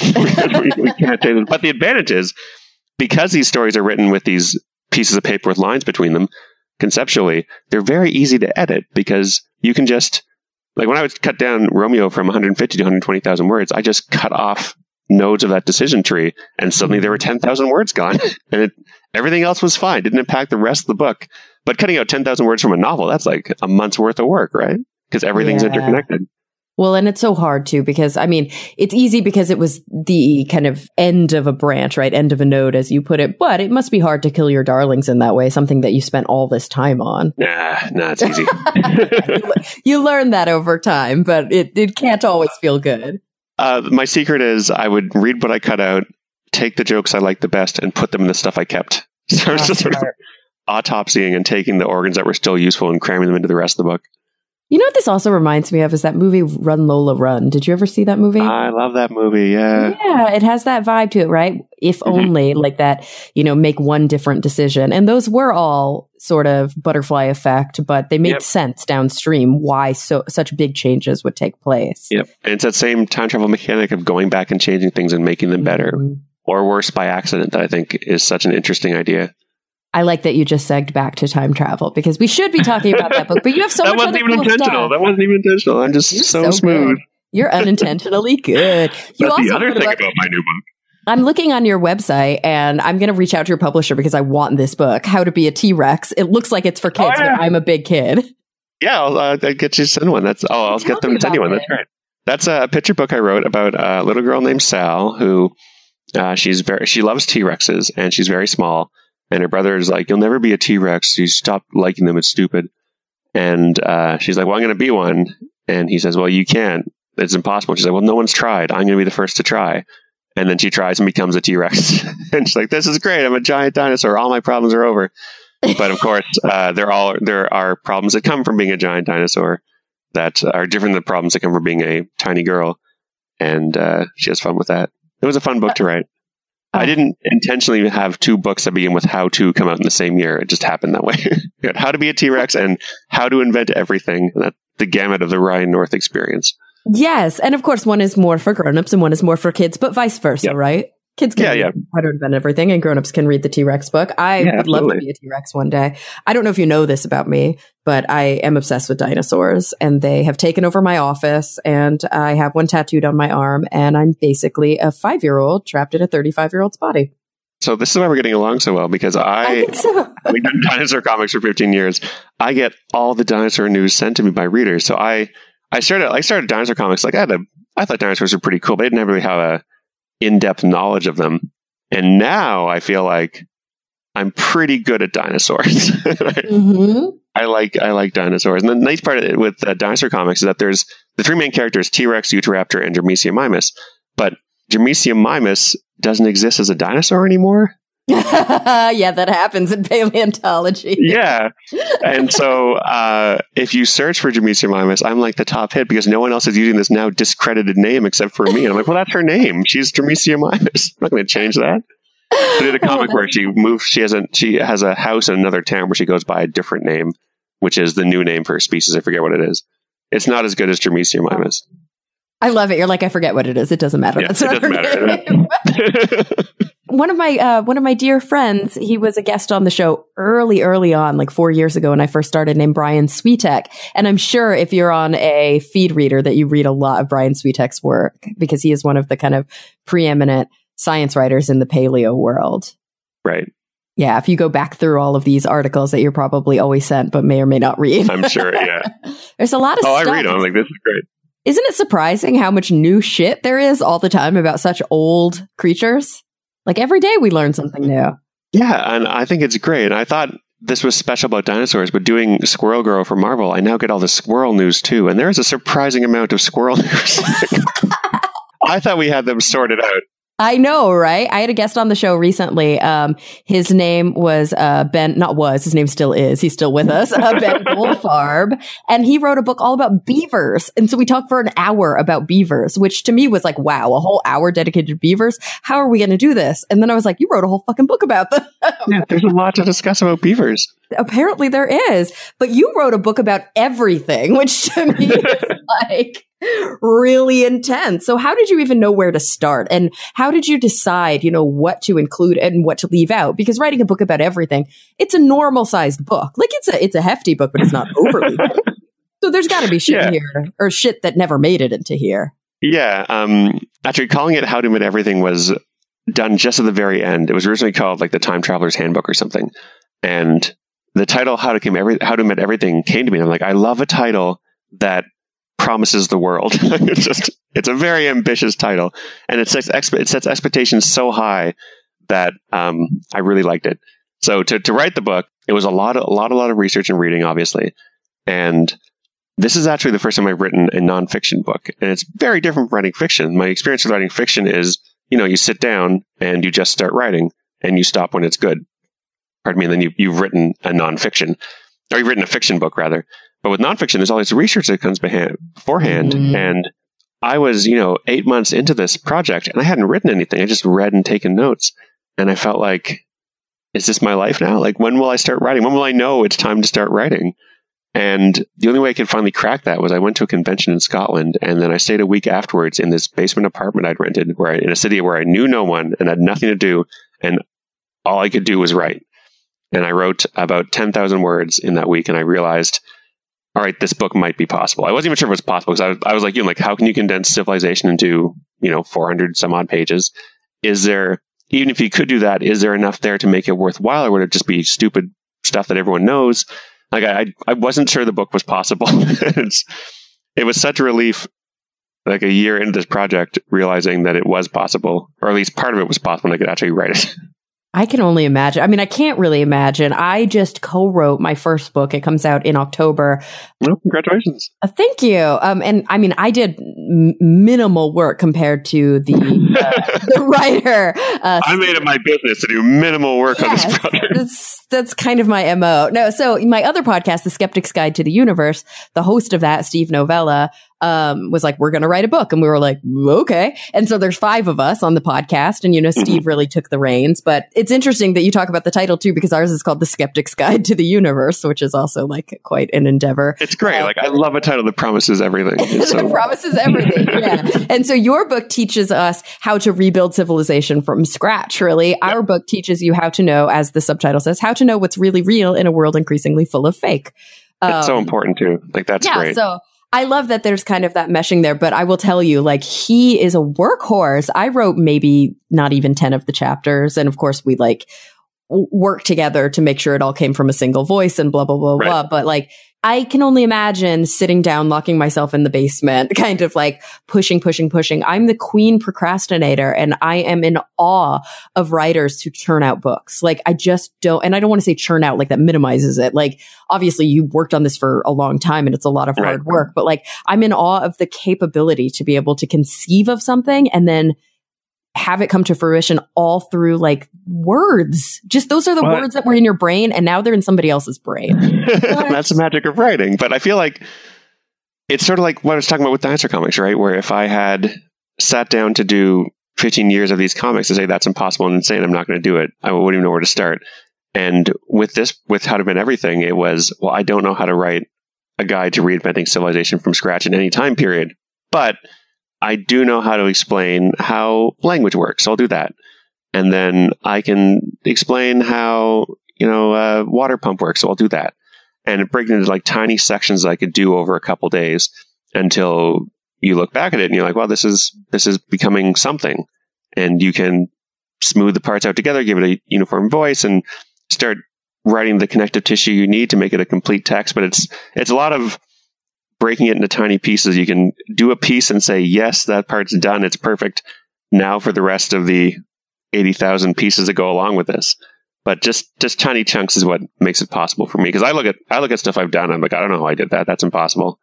say that. But the advantage is, because these stories are written with these pieces of paper with lines between them, conceptually, they're very easy to edit, because you can just, like when I would cut down Romeo from 150 to 120,000 words, I just cut off nodes of that decision tree, and suddenly there were 10,000 words gone, and everything else was fine. Didn't impact the rest of the book. But cutting out 10,000 words from a novel, that's like a month's worth of work, right? Because everything's interconnected. Well, and it's so hard too, because it's easy because it was the kind of end of a branch, right? End of a node, as you put it. But it must be hard to kill your darlings in that way, something that you spent all this time on. Nah, it's easy. You learn that over time, but it can't always feel good. My secret is I would read what I cut out, take the jokes I liked the best, and put them in the stuff I kept. So it's just sort of autopsying and taking the organs that were still useful and cramming them into the rest of the book. You know what this also reminds me of is that movie Run Lola Run. Did you ever see that movie? I love that movie, yeah. Yeah, it has that vibe to it, right? If only, like that, make one different decision. And those were all sort of butterfly effect, but they made sense downstream why such big changes would take place. Yep. And it's that same time travel mechanic of going back and changing things and making them better, or worse by accident, that I think is such an interesting idea. I like that you just segged back to time travel, because we should be talking about that book, but you have so much other cool stuff. That wasn't even intentional. I'm just so smooth. Good. You're unintentionally good. That's the other thing about my new book. I'm looking on your website and I'm going to reach out to your publisher because I want this book, How to Be a T-Rex. It looks like it's for kids, but I'm a big kid. Yeah, I'll get you to send one. I'll get them to send you one. That's great. That's a picture book I wrote about a little girl named Sal who she loves T-Rexes and she's very small. And her brother is like, "You'll never be a T-Rex. You stop liking them. It's stupid." And she's like, "Well, I'm going to be one." And he says, "Well, you can't. It's impossible." She's like, "Well, no one's tried. I'm going to be the first to try." And then she tries and becomes a T-Rex. And she's like, "This is great. I'm a giant dinosaur. All my problems are over." But of course, there are problems that come from being a giant dinosaur that are different than the problems that come from being a tiny girl. And she has fun with that. It was a fun book to write. I didn't intentionally have two books that begin with how to come out in the same year. It just happened that way. You had How to Be a T-Rex and How to Invent Everything. That's the gamut of the Ryan North experience. Yes. And of course, one is more for grown-ups and one is more for kids, but vice versa, right? Kids can read How to Invent Everything and grown-ups can read the T-Rex book. I would love to be a T-Rex one day. I don't know if you know this about me, but I am obsessed with dinosaurs and they have taken over my office and I have one tattooed on my arm and I'm basically a 5-year-old trapped in a 35-year-old's body. So this is why we're getting along so well because we've done dinosaur comics for 15 years. I get all the dinosaur news sent to me by readers. So I started dinosaur comics. Like I thought dinosaurs were pretty cool, but I didn't really have a in-depth knowledge of them. And now I feel like I'm pretty good at dinosaurs. I like dinosaurs. And the nice part with dinosaur comics is that there's the three main characters, T-Rex, Utahraptor, and Dramecium But Dramecium doesn't exist as a dinosaur anymore. Yeah, that happens in paleontology. Yeah. And so if you search for Dramecium I'm like the top hit because no one else is using this now discredited name except for me. And I'm like, well, that's her name. She's Dramecium I'm not going to change that. I did a comic where she moved. She has a house in another town where she goes by a different name, which is the new name for her species. I forget what it is. It's not as good as Dramecium I love it. You're like, I forget what it is. It doesn't matter. Yeah, it doesn't matter. One of my dear friends, he was a guest on the show early on, like 4 years ago when I first started, named Brian Switek. And I'm sure if you're on a feed reader that you read a lot of Brian Switek's work because he is one of the kind of preeminent science writers in the paleo world. Right. Yeah. If you go back through all of these articles that you're probably always sent, but may or may not read. I'm sure. Yeah. There's a lot of stuff. I read them. I'm like, this is great. Isn't it surprising how much new shit there is all the time about such old creatures? Like every day we learn something new. Yeah, and I think it's great. And I thought this was special about dinosaurs, but doing Squirrel Girl for Marvel, I now get all the squirrel news too. And there's a surprising amount of squirrel news. I thought we had them sorted out. I know, right? I had a guest on the show recently. His name was his name still is. He's still with us, Ben Goldfarb. And he wrote a book all about beavers. And so we talked for an hour about beavers, which to me was like, wow, a whole hour dedicated to beavers. How are we going to do this? And then I was like, you wrote a whole fucking book about them. Yeah, there's a lot to discuss about beavers. Apparently there is. But you wrote a book about everything, which to me is like really intense. So how did you even know where to start? And how did you decide, what to include and what to leave out? Because writing a book about everything, it's a normal sized book. Like it's a hefty book, but it's not overly hefty. So there's got to be shit here or shit that never made it into here. Yeah. Actually calling it How to Invent Everything was done just at the very end. It was originally called like the Time Traveler's Handbook or something. And the title How to Invent Everything came to me. And I'm like, I love a title that promises the world. It's a very ambitious title, and it sets expectations so high that I really liked it. So to write the book, it was a lot of research and reading, obviously. And this is actually the first time I've written a nonfiction book, and it's very different from writing fiction. My experience with writing fiction is, you sit down and you just start writing, and you stop when it's good. Pardon me, and then you've written a nonfiction, or you've written a fiction book rather. But with nonfiction, there's all this research that comes beforehand. And I was, 8 months into this project and I hadn't written anything. I just read and taken notes. And I felt like, is this my life now? Like, when will I start writing? When will I know it's time to start writing? And the only way I could finally crack that was I went to a convention in Scotland. And then I stayed a week afterwards in this basement apartment I'd rented in a city where I knew no one and had nothing to do. And all I could do was write. And I wrote about 10,000 words in that week. And I realized, all right, this book might be possible. I wasn't even sure if it was possible because I was like, how can you condense civilization into, 400 some odd pages? is there, even if you could do that, is there enough there to make it worthwhile, or would it just be stupid stuff that everyone knows? Like, I wasn't sure the book was possible. It was such a relief, like a year into this project, realizing that it was possible, or at least part of it was possible, and I could actually write it. I can only imagine. I mean, I can't really imagine. I just co-wrote my first book. It comes out in October. Well, congratulations. Thank you. And I mean, I did minimal work compared to the writer. I made it my business to do minimal work on this project. That's kind of my MO. No, so my other podcast, The Skeptic's Guide to the Universe, the host of that, Steve Novella, was like, we're going to write a book. And we were like, okay. And so there's 5 of us on the podcast. And, you know, Steve really took the reins. But it's interesting that you talk about the title too, because ours is called The Skeptic's Guide to the Universe, which is also like quite an endeavor. It's great. Like, I love a title that promises everything. It promises everything. Yeah. And so your book teaches us how to rebuild civilization from scratch, really. Yep. Our book teaches you how to know, as the subtitle says, how to know what's really real in a world increasingly full of fake. It's so important too. Like, that's great. So I love that there's kind of that meshing there, but I will tell you, like, he is a workhorse. I wrote maybe not even 10 of the chapters. And of course, we like work together to make sure it all came from a single voice and blah, blah, blah, blah. But like, I can only imagine sitting down, locking myself in the basement, kind of like pushing. I'm the queen procrastinator, and I am in awe of writers who churn out books. Like, I just don't, and I don't want to say churn out like that minimizes it. Like, obviously you worked on this for a long time and it's a lot of hard work, but like, I'm in awe of the capability to be able to conceive of something and then have it come to fruition all through like words. Just those are the words that were in your brain, and now they're in somebody else's brain. That's the magic of writing. But I feel like it's sort of like what I was talking about with Dinosaur Comics, right? Where if I had sat down to do 15 years of these comics and say that's impossible and insane, I'm not going to do it, I wouldn't even know where to start. And with this, with How to Invent Everything, it was, well, I don't know how to write a guide to reinventing civilization from scratch in any time period, but I do know how to explain how language works. So I'll do that. And then I can explain how, water pump works. So I'll do that. And it breaks into like tiny sections that I could do over a couple days until you look back at it and you're like, well, this is becoming something. And you can smooth the parts out together, give it a uniform voice, and start writing the connective tissue you need to make it a complete text. But it's a lot of breaking it into tiny pieces. You can do a piece and say, yes, that part's done. It's perfect. Now for the rest of the 80,000 pieces that go along with this. But just tiny chunks is what makes it possible for me. Because I look at stuff I've done. I'm like, I don't know how I did that. That's impossible.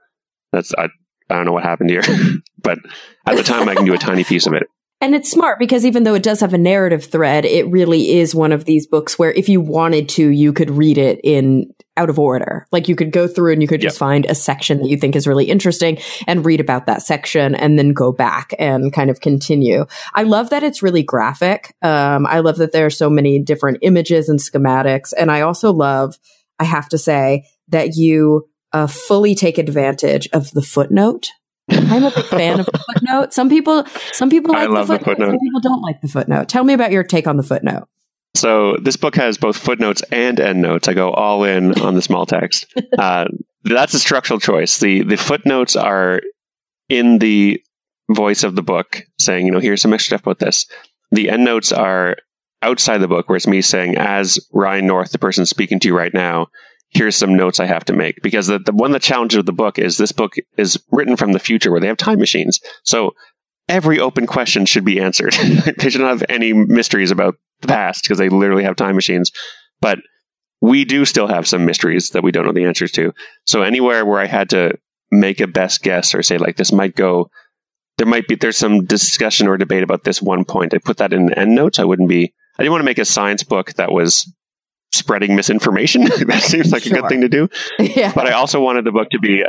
I don't know what happened here. But at the time, I can do a tiny piece of it. And it's smart because even though it does have a narrative thread, it really is one of these books where if you wanted to, you could read it in out of order. Like, you could go through and you could just find a section that you think is really interesting and read about that section and then go back and kind of continue. I love that it's really graphic. I love that there are so many different images and schematics. And I also love, I have to say, that you fully take advantage of the footnote. I'm a big fan of the footnote. Some people like the footnote. Some people don't like the footnote. Tell me about your take on the footnote. So this book has both footnotes and endnotes. I go all in on the small text. That's a structural choice. The footnotes are in the voice of the book saying, here's some extra stuff about this. The endnotes are outside the book, where it's me saying, as Ryan North, the person speaking to you right now, here's some notes I have to make. Because the one of the challenges of the book is this book is written from the future where they have time machines. So every open question should be answered. They shouldn't have any mysteries about the past because they literally have time machines. But we do still have some mysteries that we don't know the answers to. So anywhere where I had to make a best guess or say, like, this might go, there's some discussion or debate about this one point, I put that in the endnotes. I didn't want to make a science book that was spreading misinformation. That seems like a good thing to do. Yeah. But I also wanted the book to be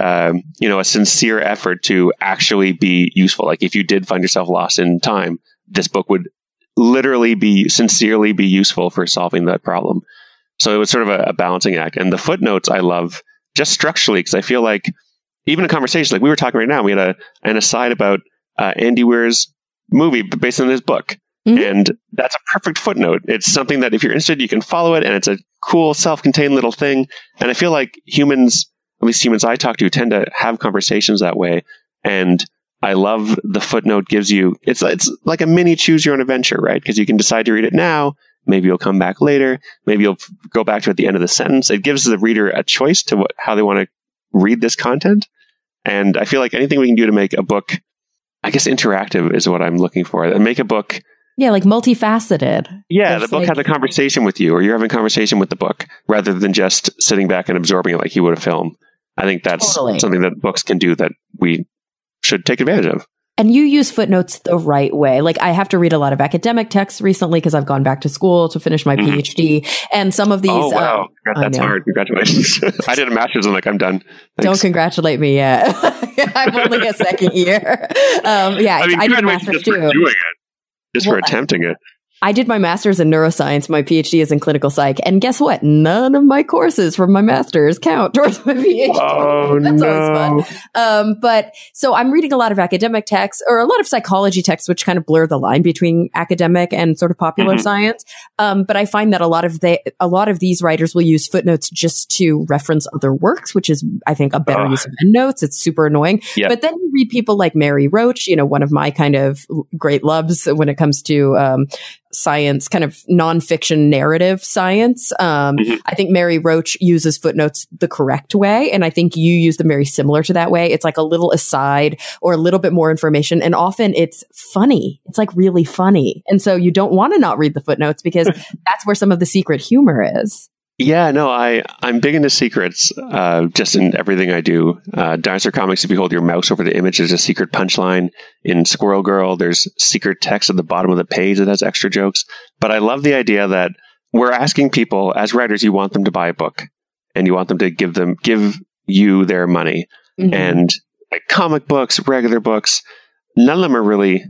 a sincere effort to actually be useful. Like, if you did find yourself lost in time, this book would literally sincerely be useful for solving that problem. So it was sort of a balancing act. And the footnotes I love just structurally, because I feel like even in conversations like we were talking right now, we had an aside about Andy Weir's movie based on his book. Mm-hmm. And that's a perfect footnote. It's something that if you're interested, you can follow it. And it's a cool, self-contained little thing. And I feel like humans, at least humans I talk to, tend to have conversations that way. And I love the footnote gives you, it's like a mini choose your own adventure, right? Because you can decide to read it now. Maybe you'll come back later. Maybe you'll go back to it at the end of the sentence. It gives the reader a choice to how they want to read this content. And I feel like anything we can do to make a book, I guess interactive is what I'm looking for. And make a book. Yeah, like multifaceted. Yeah, the book has a conversation with you, or you're having a conversation with the book, rather than just sitting back and absorbing it like you would a film. I think that's something that books can do that we should take advantage of. And you use footnotes the right way. Like I have to read a lot of academic texts recently because I've gone back to school to finish my PhD. And some of these... Oh, wow. That's hard. Congratulations. I did a master's and I'm done. Thanks. Don't congratulate me yet. I'm only a second year. I did a master's too. For doing it, just for attempting it. I did my master's in neuroscience. My PhD is in clinical psych. And guess what? None of my courses from my master's count towards my PhD. Oh, That's no. always fun. But so I'm reading a lot of academic texts or a lot of psychology texts, which kind of blur the line between academic and sort of popular science. But I find that a lot of these writers will use footnotes just to reference other works, which is, I think, a better use of endnotes. It's super annoying. Yep. But then you read people like Mary Roach, one of my kind of great loves when it comes to, science, kind of nonfiction narrative science. I think Mary Roach uses footnotes the correct way. And I think you use them very similar to that way. It's like a little aside or a little bit more information. And often it's funny. It's like really funny. And so you don't want to not read the footnotes because that's where some of the secret humor is. Yeah, no, I'm big into secrets, just in everything I do. Dinosaur Comics, if you hold your mouse over the image, there's a secret punchline. In Squirrel Girl, there's secret text at the bottom of the page that has extra jokes. But I love the idea that we're asking people, as writers, you want them to buy a book and you want them to give you their money. And like comic books, regular books, none of them are really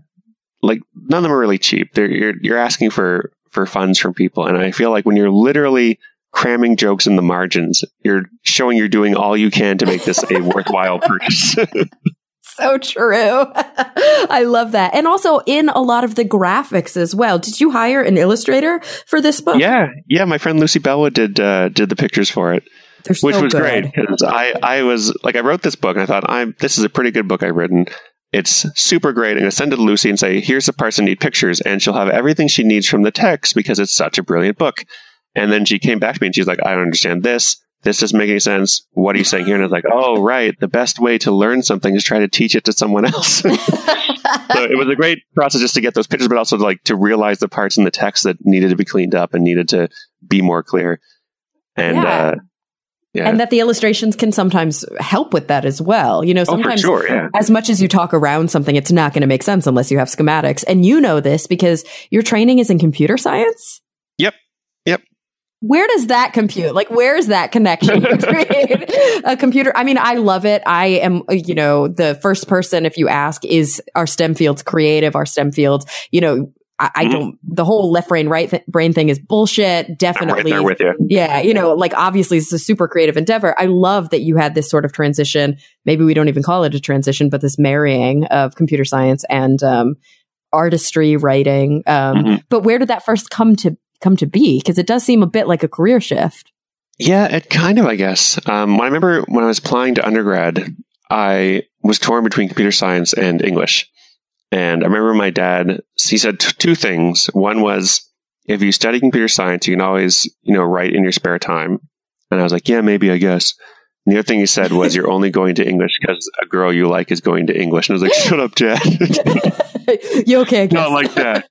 cheap. You're asking for funds from people. And I feel like when you're literally cramming jokes in the margins, you're showing you're doing all you can to make this a worthwhile purchase. So true. I love that. And also in a lot of the graphics as well. Did you hire an illustrator for this book? Yeah. My friend Lucy Bellwood did the pictures for it, which was great. Because I was like, I wrote this book and I thought, this is a pretty good book I've written. It's super great. I'm going to send it to Lucy and say, here's the parts that need pictures, and she'll have everything she needs from the text because it's such a brilliant book. And then she came back to me and she's like, I don't understand this. This doesn't make any sense. What are you saying here? And I was like, oh, right. The best way to learn something is try to teach it to someone else. So it was a great process just to get those pictures, but also to realize the parts in the text that needed to be cleaned up and needed to be more clear. And, And that the illustrations can sometimes help with that as well. Sometimes as much as you talk around something, it's not going to make sense unless you have schematics. And you know this because your training is in computer science. Yep. Where does that compute? Like, where is that connection between a computer? I mean, I love it. I am, the first person, if you ask, is our STEM fields creative? Our STEM fields, I don't, the whole left brain, right brain thing is bullshit. Definitely. I'm right there with you. Yeah. Obviously it's a super creative endeavor. I love that you had this sort of transition. Maybe we don't even call it a transition, but this marrying of computer science and, artistry writing. But where did that first come to be? Because it does seem a bit like a career shift. Yeah, it kind of, I guess. I remember when I was applying to undergrad, I was torn between computer science and English. And I remember my dad, he said two things. One was, if you study computer science, you can always, write in your spare time. And I was like, yeah, maybe, I guess. And the other thing he said was, you're only going to English because a girl you like is going to English. And I was like, shut up, Dad. You okay? I guess. Not like that.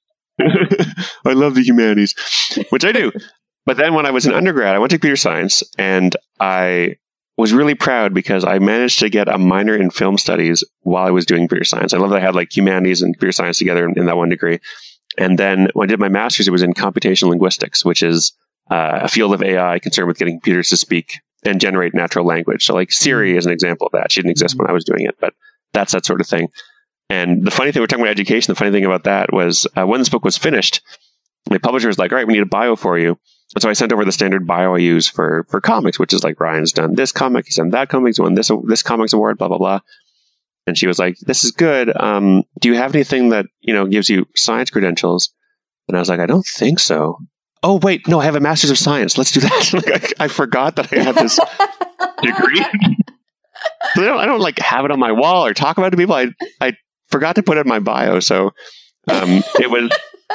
I love the humanities, which I do. But then when I was in undergrad, I went to computer science and I was really proud because I managed to get a minor in film studies while I was doing computer science. I love that I had humanities and computer science together in that one degree. And then when I did my master's, it was in computational linguistics, which is a field of AI concerned with getting computers to speak and generate natural language. So Siri is an example of that. She didn't exist when I was doing it, but that's that sort of thing. And the funny thing, we're talking about education, the funny thing about that was when this book was finished, the publisher was like, all right, we need a bio for you. And so I sent over the standard bio I use for comics, which is like, Ryan's done this comic, he's done that comic, he's won this comics award, blah, blah, blah. And she was like, this is good. Do you have anything that, gives you science credentials? And I was like, I don't think so. Oh, wait, no, I have a master's of science. Let's do that. I forgot that I had this degree. I don't like have it on my wall or talk about it to people. I forgot to put it in my bio. So it was,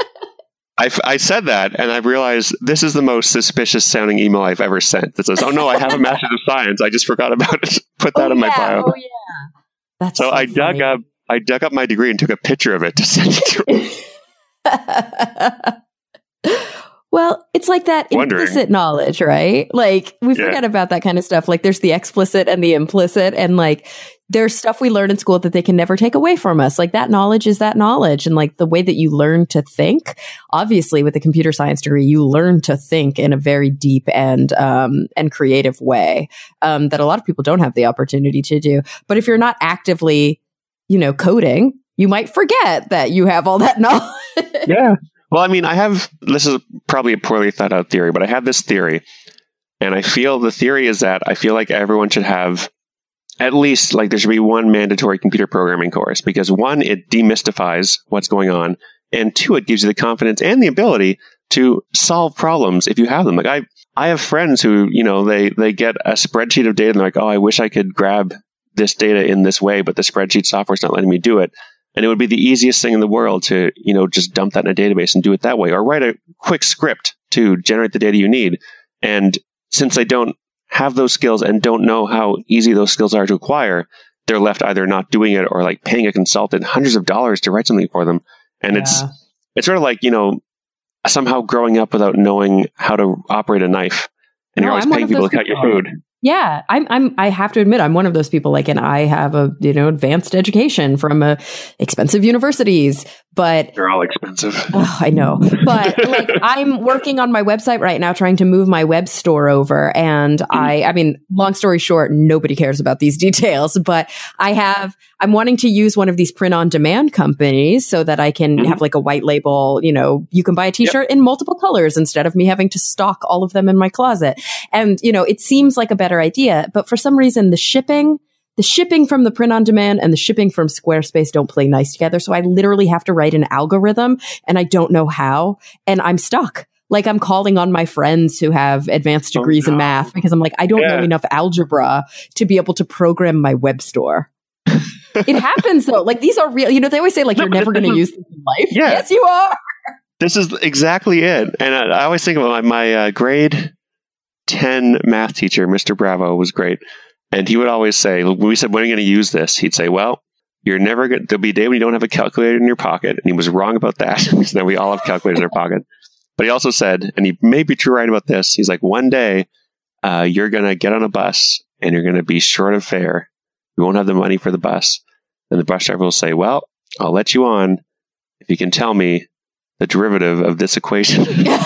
I said that and I realized this is the most suspicious sounding email I've ever sent that says, oh no, I have a master's of science. I just forgot about it. Put that in my bio. Oh yeah. That's so I dug up my degree and took a picture of it to send it to him. Well, it's like that implicit knowledge, right? Like we forget about that kind of stuff. Like there's the explicit and the implicit, and like there's stuff we learn in school that they can never take away from us. Like that knowledge is that knowledge. And like the way that you learn to think, obviously with a computer science degree, you learn to think in a very deep and creative way, that a lot of people don't have the opportunity to do. But if you're not actively, coding, you might forget that you have all that knowledge. Yeah. Well, I mean, this is probably a poorly thought out theory, but I have this theory, and I feel the theory is that I feel like everyone should have at least, like, there should be one mandatory computer programming course, because one, it demystifies what's going on, and two, it gives you the confidence and the ability to solve problems if you have them. Like I have friends who, they get a spreadsheet of data and they're like, oh, I wish I could grab this data in this way, but the spreadsheet software is not letting me do it. And it would be the easiest thing in the world to, just dump that in a database and do it that way, or write a quick script to generate the data you need. And since they don't have those skills and don't know how easy those skills are to acquire, they're left either not doing it or like paying a consultant hundreds of dollars to write something for them. And it's sort of like, somehow growing up without knowing how to operate a knife. And you're always paying people to cut your food. Yeah, I have to admit, I'm one of those people. Like, and I have a, advanced education from expensive universities, but they're all expensive. Oh, I know. But like, I'm working on my website right now, trying to move my web store over. And I mean, long story short, nobody cares about these details, but I'm wanting to use one of these print on demand companies so that I can have like a white label, you can buy a t-shirt in multiple colors instead of me having to stock all of them in my closet. And, it seems like a better idea, but for some reason, the shipping from the print on demand and the shipping from Squarespace don't play nice together. So I literally have to write an algorithm and I don't know how, and I'm stuck. Like I'm calling on my friends who have advanced degrees in math because I'm like, I don't know enough algebra to be able to program my web store. It happens though. Like these are real, they always say like, you're never going to use this in life. Yeah. Yes, you are. This is exactly it. And I always think about my grade 10 math teacher, Mr. Bravo, was great. And he would always say, when we said, when are you going to use this? He'd say, well, you're never going to, there'll be a day when you don't have a calculator in your pocket. And he was wrong about that. So now we all have calculators in our pocket. But he also said, and he may be true right about this, he's like, one day you're going to get on a bus and you're going to be short of fare. You won't have the money for the bus. And the bus driver will say, well, I'll let you on if you can tell me the derivative of this equation.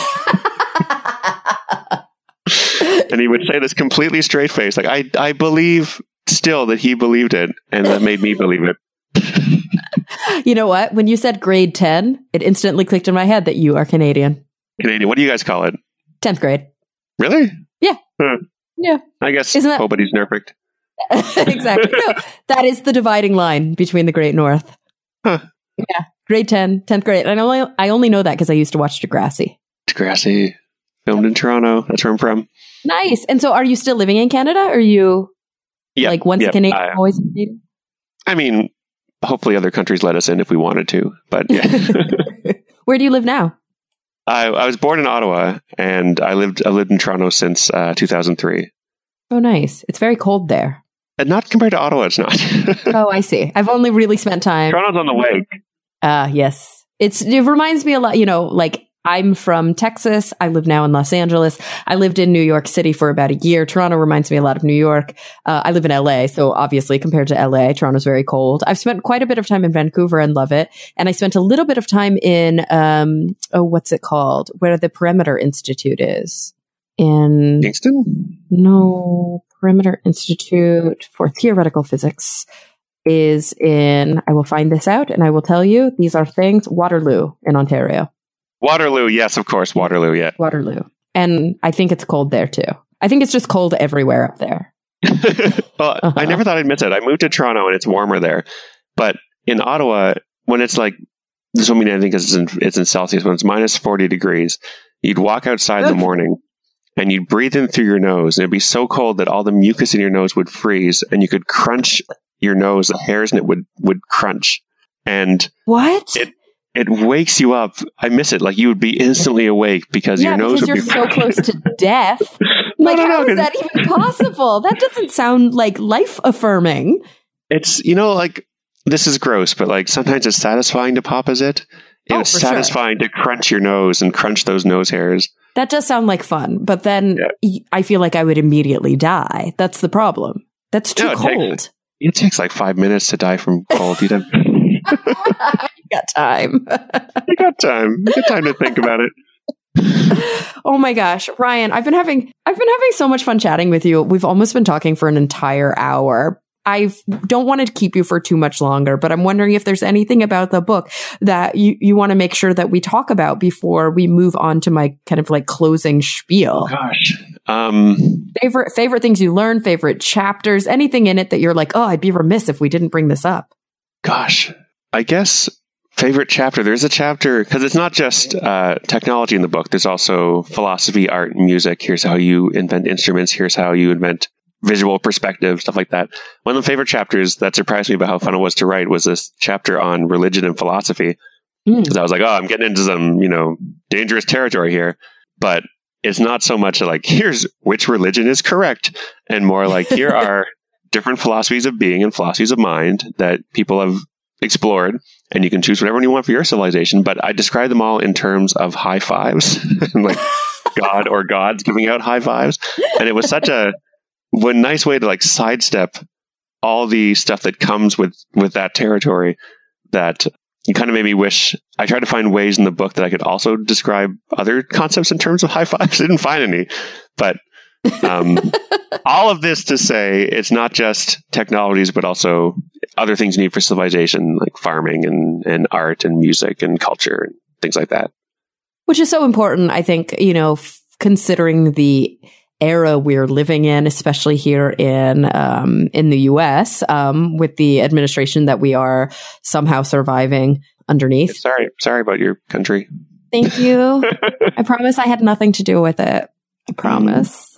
And he would say this completely straight face. Like, I believe still that he believed it, and that made me believe it. You know what? When you said grade 10, it instantly clicked in my head that you are Canadian. Canadian. What do you guys call it? 10th grade. Really? Yeah. Yeah. I guess Isn't that... nobody's perfect. Exactly. No, that is the dividing line between the Great North. Huh. Yeah. Grade 10, 10th grade. And I only know that because I used to watch Degrassi. Degrassi. Filmed in Toronto. That's where I'm from. Nice. And so are you still living in Canada? Or are you like once a Canadian, always a Canadian? I mean, hopefully other countries let us in if we wanted to. But yeah. Where do you live now? I was born in Ottawa, and I lived in Toronto since 2003. Oh, nice. It's very cold there. And not compared to Ottawa, it's not. Oh, I see. I've only really spent time. Toronto's on the lake. Yes. It reminds me a lot, like I'm from Texas. I live now in Los Angeles. I lived in New York City for about a year. Toronto reminds me a lot of New York. I live in LA. So obviously compared to LA, Toronto's very cold. I've spent quite a bit of time in Vancouver and love it. And I spent a little bit of time in, what's it called? Where the Perimeter Institute is. In Kingston? No, Perimeter Institute for Theoretical Physics is in, I will find this out and I will tell you, these are things, Waterloo in Ontario. Waterloo, yes, of course, Waterloo, yeah. Waterloo. And I think it's cold there too. I think it's just cold everywhere up there. Well, I never thought I'd miss it. I moved to Toronto and it's warmer there. But in Ottawa, when it's like, this will mean anything because it's in Celsius, when it's minus 40 degrees, you'd walk outside in the morning and you'd breathe in through your nose, and it'd be so cold that all the mucus in your nose would freeze, and you could crunch your nose, the hairs in it would crunch. And what? It wakes you up. I miss it. Like, you would be instantly awake because your nose would be... because you're so close to death. Like, how is that even possible? That doesn't sound like life-affirming. It's, like, this is gross, but like sometimes it's satisfying to pop a zit. It's satisfying to crunch your nose and crunch those nose hairs. That does sound like fun, but then I feel like I would immediately die. That's the problem. That's too cold. It takes like 5 minutes to die from cold. You got time. You got time. You got time to think about it. Oh my gosh, Ryan, I've been having so much fun chatting with you. We've almost been talking for an entire hour. I don't want to keep you for too much longer, but I'm wondering if there's anything about the book that you want to make sure that we talk about before we move on to my kind of like closing spiel. Oh, gosh. Favorite things you learned, favorite chapters, anything in it that you're like, oh, I'd be remiss if we didn't bring this up. Gosh, I guess favorite chapter. There's a chapter, because it's not just technology in the book. There's also philosophy, art, and music. Here's how you invent instruments. Here's how you invent visual perspective, stuff like that. One of the favorite chapters that surprised me about how fun it was to write was this chapter on religion and philosophy. Because I was like, oh, I'm getting into some, dangerous territory here. But it's not so much like, here's which religion is correct, and more like, here are different philosophies of being and philosophies of mind that people have explored, and you can choose whatever one you want for your civilization. But I describe them all in terms of high fives, like God or gods giving out high fives. And it was such a nice way to like sidestep all the stuff that comes with that territory, that it kind of made me wish I tried to find ways in the book that I could also describe other concepts in terms of high fives. I didn't find any, but all of this to say it's not just technologies, but also other things you need for civilization, like farming and art and music and culture and things like that. Which is so important, I think, considering the era we're living in, especially here in the US, with the administration that we are somehow surviving underneath. Sorry about your country. Thank you. I promise I had nothing to do with it. I promise.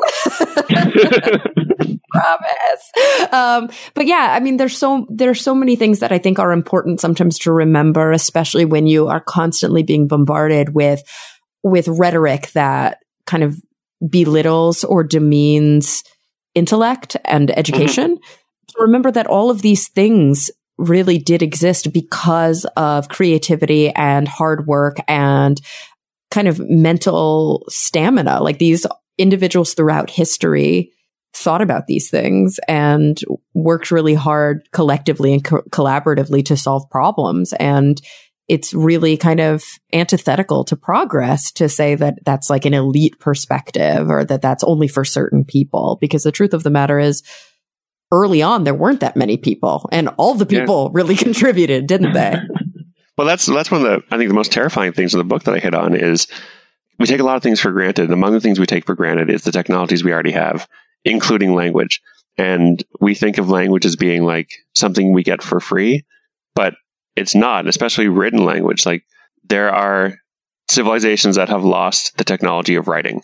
Promise. But yeah, I mean, there's so many things that I think are important sometimes to remember, especially when you are constantly being bombarded with rhetoric that kind of belittles or demeans intellect and education. Mm-hmm. Remember that all of these things really did exist because of creativity and hard work and kind of mental stamina. Like, these individuals throughout history thought about these things and worked really hard collectively and collaboratively to solve problems. And it's really kind of antithetical to progress to say that that's like an elite perspective or that that's only for certain people, because the truth of the matter is, early on, there weren't that many people, and all the people really contributed, didn't they? Well, that's one of the, I think, the most terrifying things in the book that I hit on is we take a lot of things for granted. And among the things we take for granted is the technologies we already have, including language. And we think of language as being like something we get for free, but it's not, especially written language. Like, there are civilizations that have lost the technology of writing.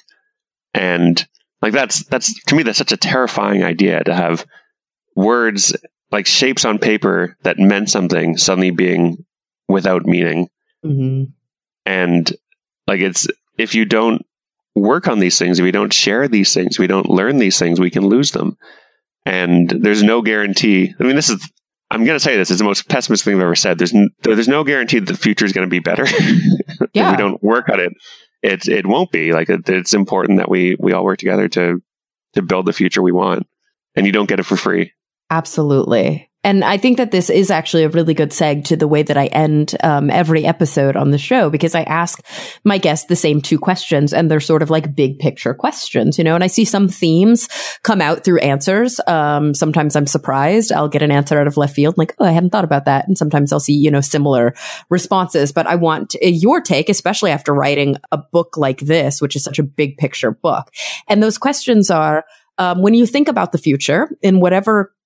And like, that's to me, that's such a terrifying idea, to have words like shapes on paper that meant something suddenly being without meaning. Mm-hmm. And like, if you don't work on these things, if you don't share these things, we don't learn these things, we can lose them. And there's no guarantee. I mean, I'm going to say this is the most pessimistic thing I've ever said. There's no guarantee that the future is going to be better. If we don't work on it, it won't be. Like, it's important that we all work together to build the future we want. And you don't get it for free. Absolutely. And I think that this is actually a really good seg to the way that I end every episode on the show, because I ask my guests the same two questions, and they're sort of like big picture questions, and I see some themes come out through answers. Sometimes I'm surprised. I'll get an answer out of left field, like, oh, I hadn't thought about that. And sometimes I'll see, similar responses. But I want your take, especially after writing a book like this, which is such a big picture book. And those questions are, when you think about the future in whatever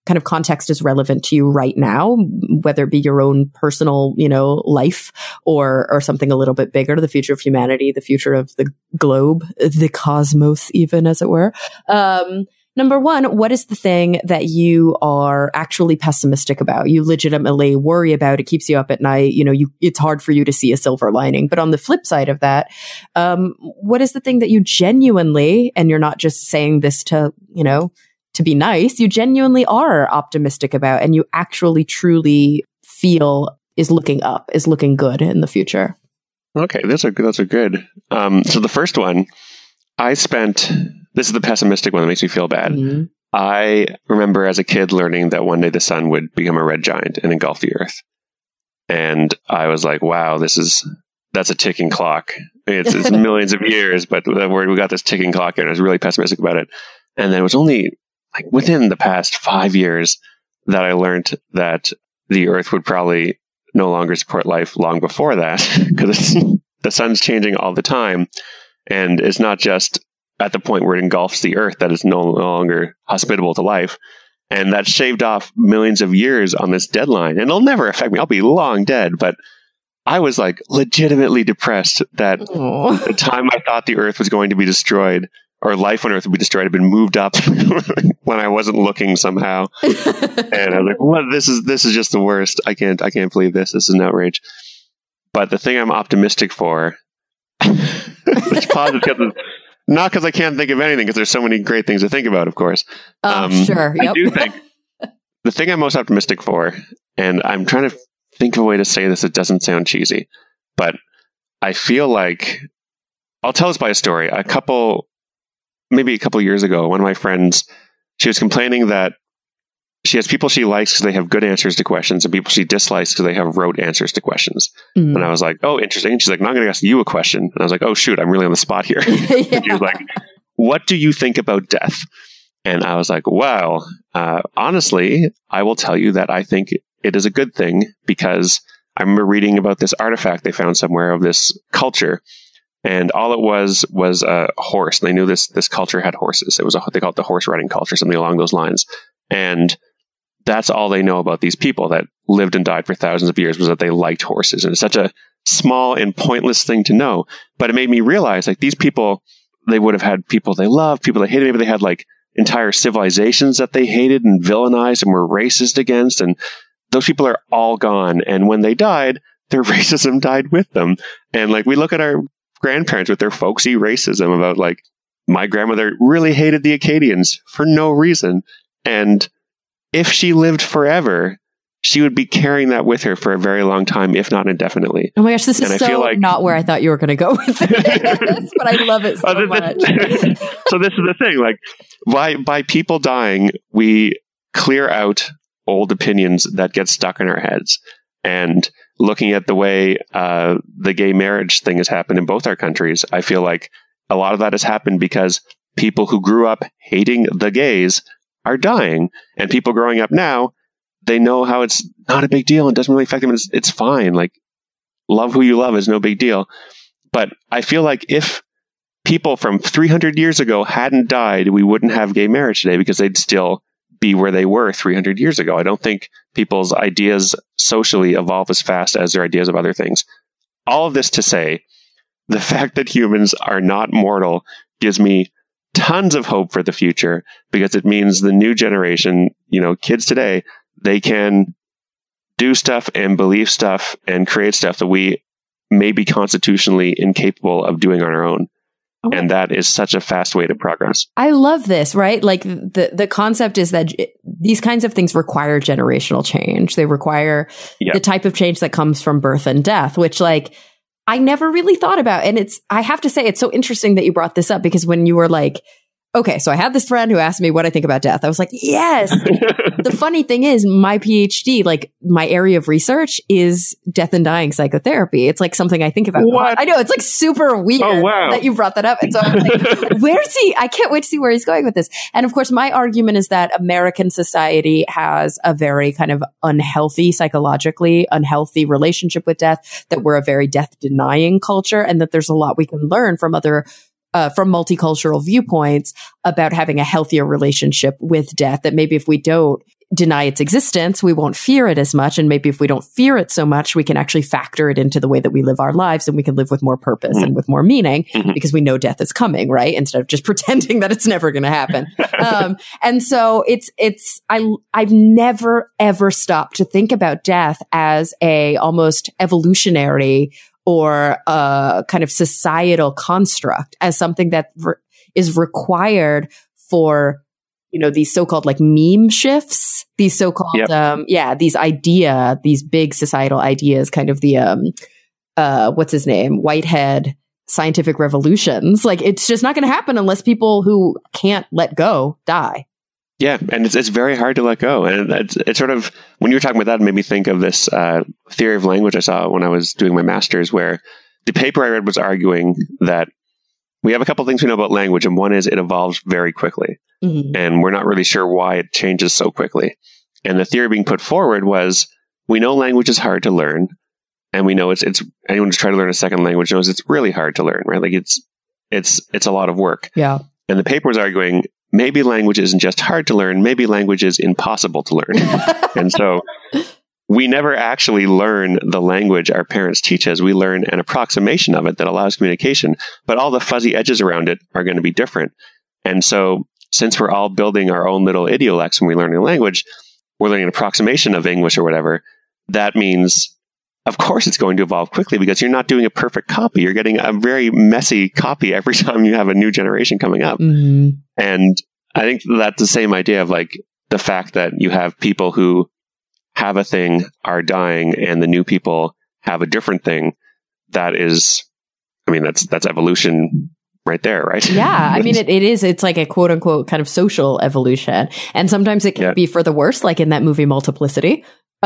kind of context is relevant to you right now, whether it be your own personal, life or something a little bit bigger, the future of humanity, the future of the globe, the cosmos, even, as it were. Number one, what is the thing that you are actually pessimistic about? You legitimately worry about. It keeps you up at night. It's hard for you to see a silver lining. But on the flip side of that, what is the thing that you genuinely, and you're not just saying this to be nice, you genuinely are optimistic about, and you actually truly feel is looking up, is looking good in the future? Okay, those are good. So the first one, this is the pessimistic one that makes me feel bad. Mm-hmm. I remember as a kid learning that one day the sun would become a red giant and engulf the earth. And I was like, wow, that's a ticking clock. It's millions of years, but we got this ticking clock and I was really pessimistic about it. And then it was only like within the past 5 years that I learned that the earth would probably no longer support life long before that, because the sun's changing all the time. And it's not just at the point where it engulfs the earth that is no longer hospitable to life. And that shaved off millions of years on this deadline. And it'll never affect me. I'll be long dead. But I was like legitimately depressed that the time I thought the earth was going to be destroyed, or life on earth would be destroyed, had been moved up when I wasn't looking somehow. And I was like, what? This is just the worst. I can't believe this. This is an outrage. But the thing I'm optimistic for, it's positive, not because I can't think of anything, because there's so many great things to think about, of course. Sure. Yep. I do think the thing I'm most optimistic for, and I'm trying to think of a way to say this that doesn't sound cheesy, but I feel like, I'll tell this by a story. Maybe a couple years ago, one of my friends, she was complaining that she has people she likes because they have good answers to questions, and people she dislikes because they have rote answers to questions. Mm. And I was like, oh, interesting. And she's like, no, I'm going to ask you a question. And I was like, oh, shoot, I'm really on the spot here. Yeah. She was like, what do you think about death? And I was like, wow, honestly, I will tell you that I think it is a good thing, because I remember reading about this artifact they found somewhere of this culture. And all it was a horse. They knew this culture had horses. They called it the horse riding culture, something along those lines. And that's all they know about these people that lived and died for thousands of years, was that they liked horses. And it's such a small and pointless thing to know. But it made me realize, like, these people, they would have had people they loved, people they hated. Maybe they had like entire civilizations that they hated and villainized and were racist against. And those people are all gone. And when they died, their racism died with them. And like, we look at our grandparents with their folksy racism about, like, my grandmother really hated the Acadians for no reason. And if she lived forever, she would be carrying that with her for a very long time, if not indefinitely. Oh my gosh, this is so not where I thought you were going to go with this, but I love it so much. So this is the thing, like, by people dying, we clear out old opinions that get stuck in our heads. And looking at the way the gay marriage thing has happened in both our countries, I feel like a lot of that has happened because people who grew up hating the gays are dying, and people growing up now, they know how it's not a big deal and doesn't really affect them. It's fine. Like, love who you love is no big deal. But I feel like if people from 300 years ago hadn't died, we wouldn't have gay marriage today, because they'd still be where they were 300 years ago. I don't think people's ideas socially evolve as fast as their ideas of other things. All of this to say, the fact that humans are not mortal gives me tons of hope for the future, because it means the new generation, kids today, they can do stuff and believe stuff and create stuff that we may be constitutionally incapable of doing on our own. Oh. And that is such a fast way to progress. I love this, right? Like, the concept is that these kinds of things require generational change. They require the type of change that comes from birth and death, which, like, I never really thought about. And I have to say, it's so interesting that you brought this up, because when you were like, okay, so I had this friend who asked me what I think about death, I was like, yes. The funny thing is, my PhD, like, my area of research is death and dying psychotherapy. It's like something I think about. What? I know, it's like super weird that you brought that up. And so I was like, where's he? I can't wait to see where he's going with this. And of course, my argument is that American society has a very kind of psychologically unhealthy relationship with death, that we're a very death denying culture, and that there's a lot we can learn from from multicultural viewpoints about having a healthier relationship with death, that maybe if we don't, deny its existence, we won't fear it as much. And maybe if we don't fear it so much, we can actually factor it into the way that we live our lives, and we can live with more purpose and with more meaning because we know death is coming, right? Instead of just pretending that it's never going to happen. And so I've never ever stopped to think about death as a almost evolutionary or a kind of societal construct, as something that is required for, these so-called like meme shifts, these so-called, these big societal ideas, kind of the, what's his name? Whitehead scientific revolutions. Like, it's just not going to happen unless people who can't let go die. Yeah. And it's very hard to let go. And it's sort of, when you were talking about that, it made me think of this, theory of language I saw when I was doing my master's, where the paper I read was arguing that we have a couple of things we know about language, and one is it evolves very quickly. And we're not really sure why it changes so quickly. And the theory being put forward was, we know language is hard to learn, and we know it's anyone who's trying to learn a second language knows it's really hard to learn, right? Like it's a lot of work. Yeah. And the paper was arguing, maybe language isn't just hard to learn, maybe language is impossible to learn. And so we never actually learn the language our parents teach us. We learn an approximation of it that allows communication, but all the fuzzy edges around it are going to be different. And so since we're all building our own little idiolects when we learn a language, we're learning an approximation of English or whatever. That means, of course, it's going to evolve quickly because you're not doing a perfect copy. You're getting a very messy copy every time you have a new generation coming up. And I think that's the same idea of like the fact that you have people who have a thing, are dying, and the new people have a different thing. That is, that's evolution right there, right? Yeah. I mean, it is. It's like a quote unquote kind of social evolution. And sometimes it can be for the worse, like in that movie Multiplicity.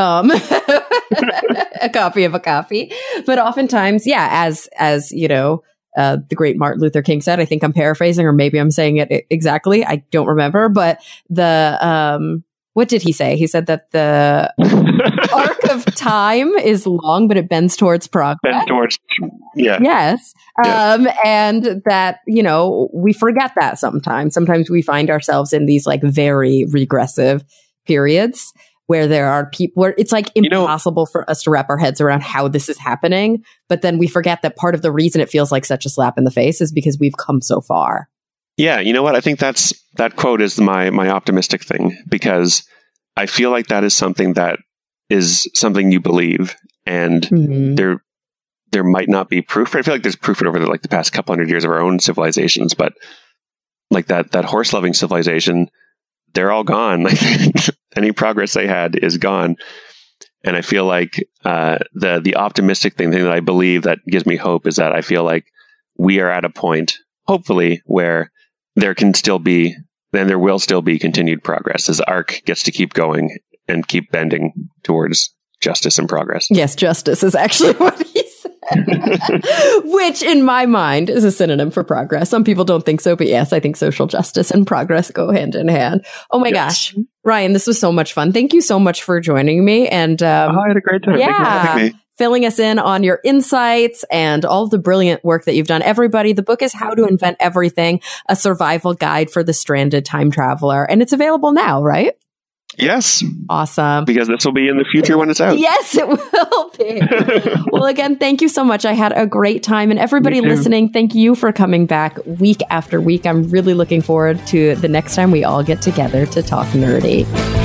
A copy of a copy. But oftentimes, as the great Martin Luther King said, I think I'm paraphrasing, or maybe I'm saying it exactly. I don't remember. But what did he say? He said that the arc of time is long, but it bends towards progress. Yes. And that, we forget that sometimes. Sometimes we find ourselves in these like very regressive periods where there are people where it's like impossible for us to wrap our heads around how this is happening. But then we forget that part of the reason it feels like such a slap in the face is because we've come so far. Yeah, you know what? I think that quote is my optimistic thing, because I feel like that is something you believe, and there might not be proof. I feel like there's proof over the past couple hundred years of our own civilizations, but like that horse loving civilization, they're all gone. Like any progress they had is gone. And I feel like the optimistic thing that I believe that gives me hope is that I feel like we are at a point, hopefully, where there can still be, and there will still be continued progress as the arc gets to keep going and keep bending towards justice and progress. Yes, justice is actually what he said, which in my mind is a synonym for progress. Some people don't think so, but yes, I think social justice and progress go hand in hand. Oh my gosh. Ryan, this was so much fun. Thank you so much for joining me. And I had a great time. Yeah. Thank you for having me. Filling us in on your insights and all of the brilliant work that you've done. Everybody, the book is How to Invent Everything, a survival guide for the stranded time traveler. And it's available now, right? Yes. Awesome. Because this will be in the future when it's out. Yes, it will be. Well, again, thank you so much. I had a great time. And everybody listening, thank you for coming back week after week. I'm really looking forward to the next time we all get together to talk nerdy.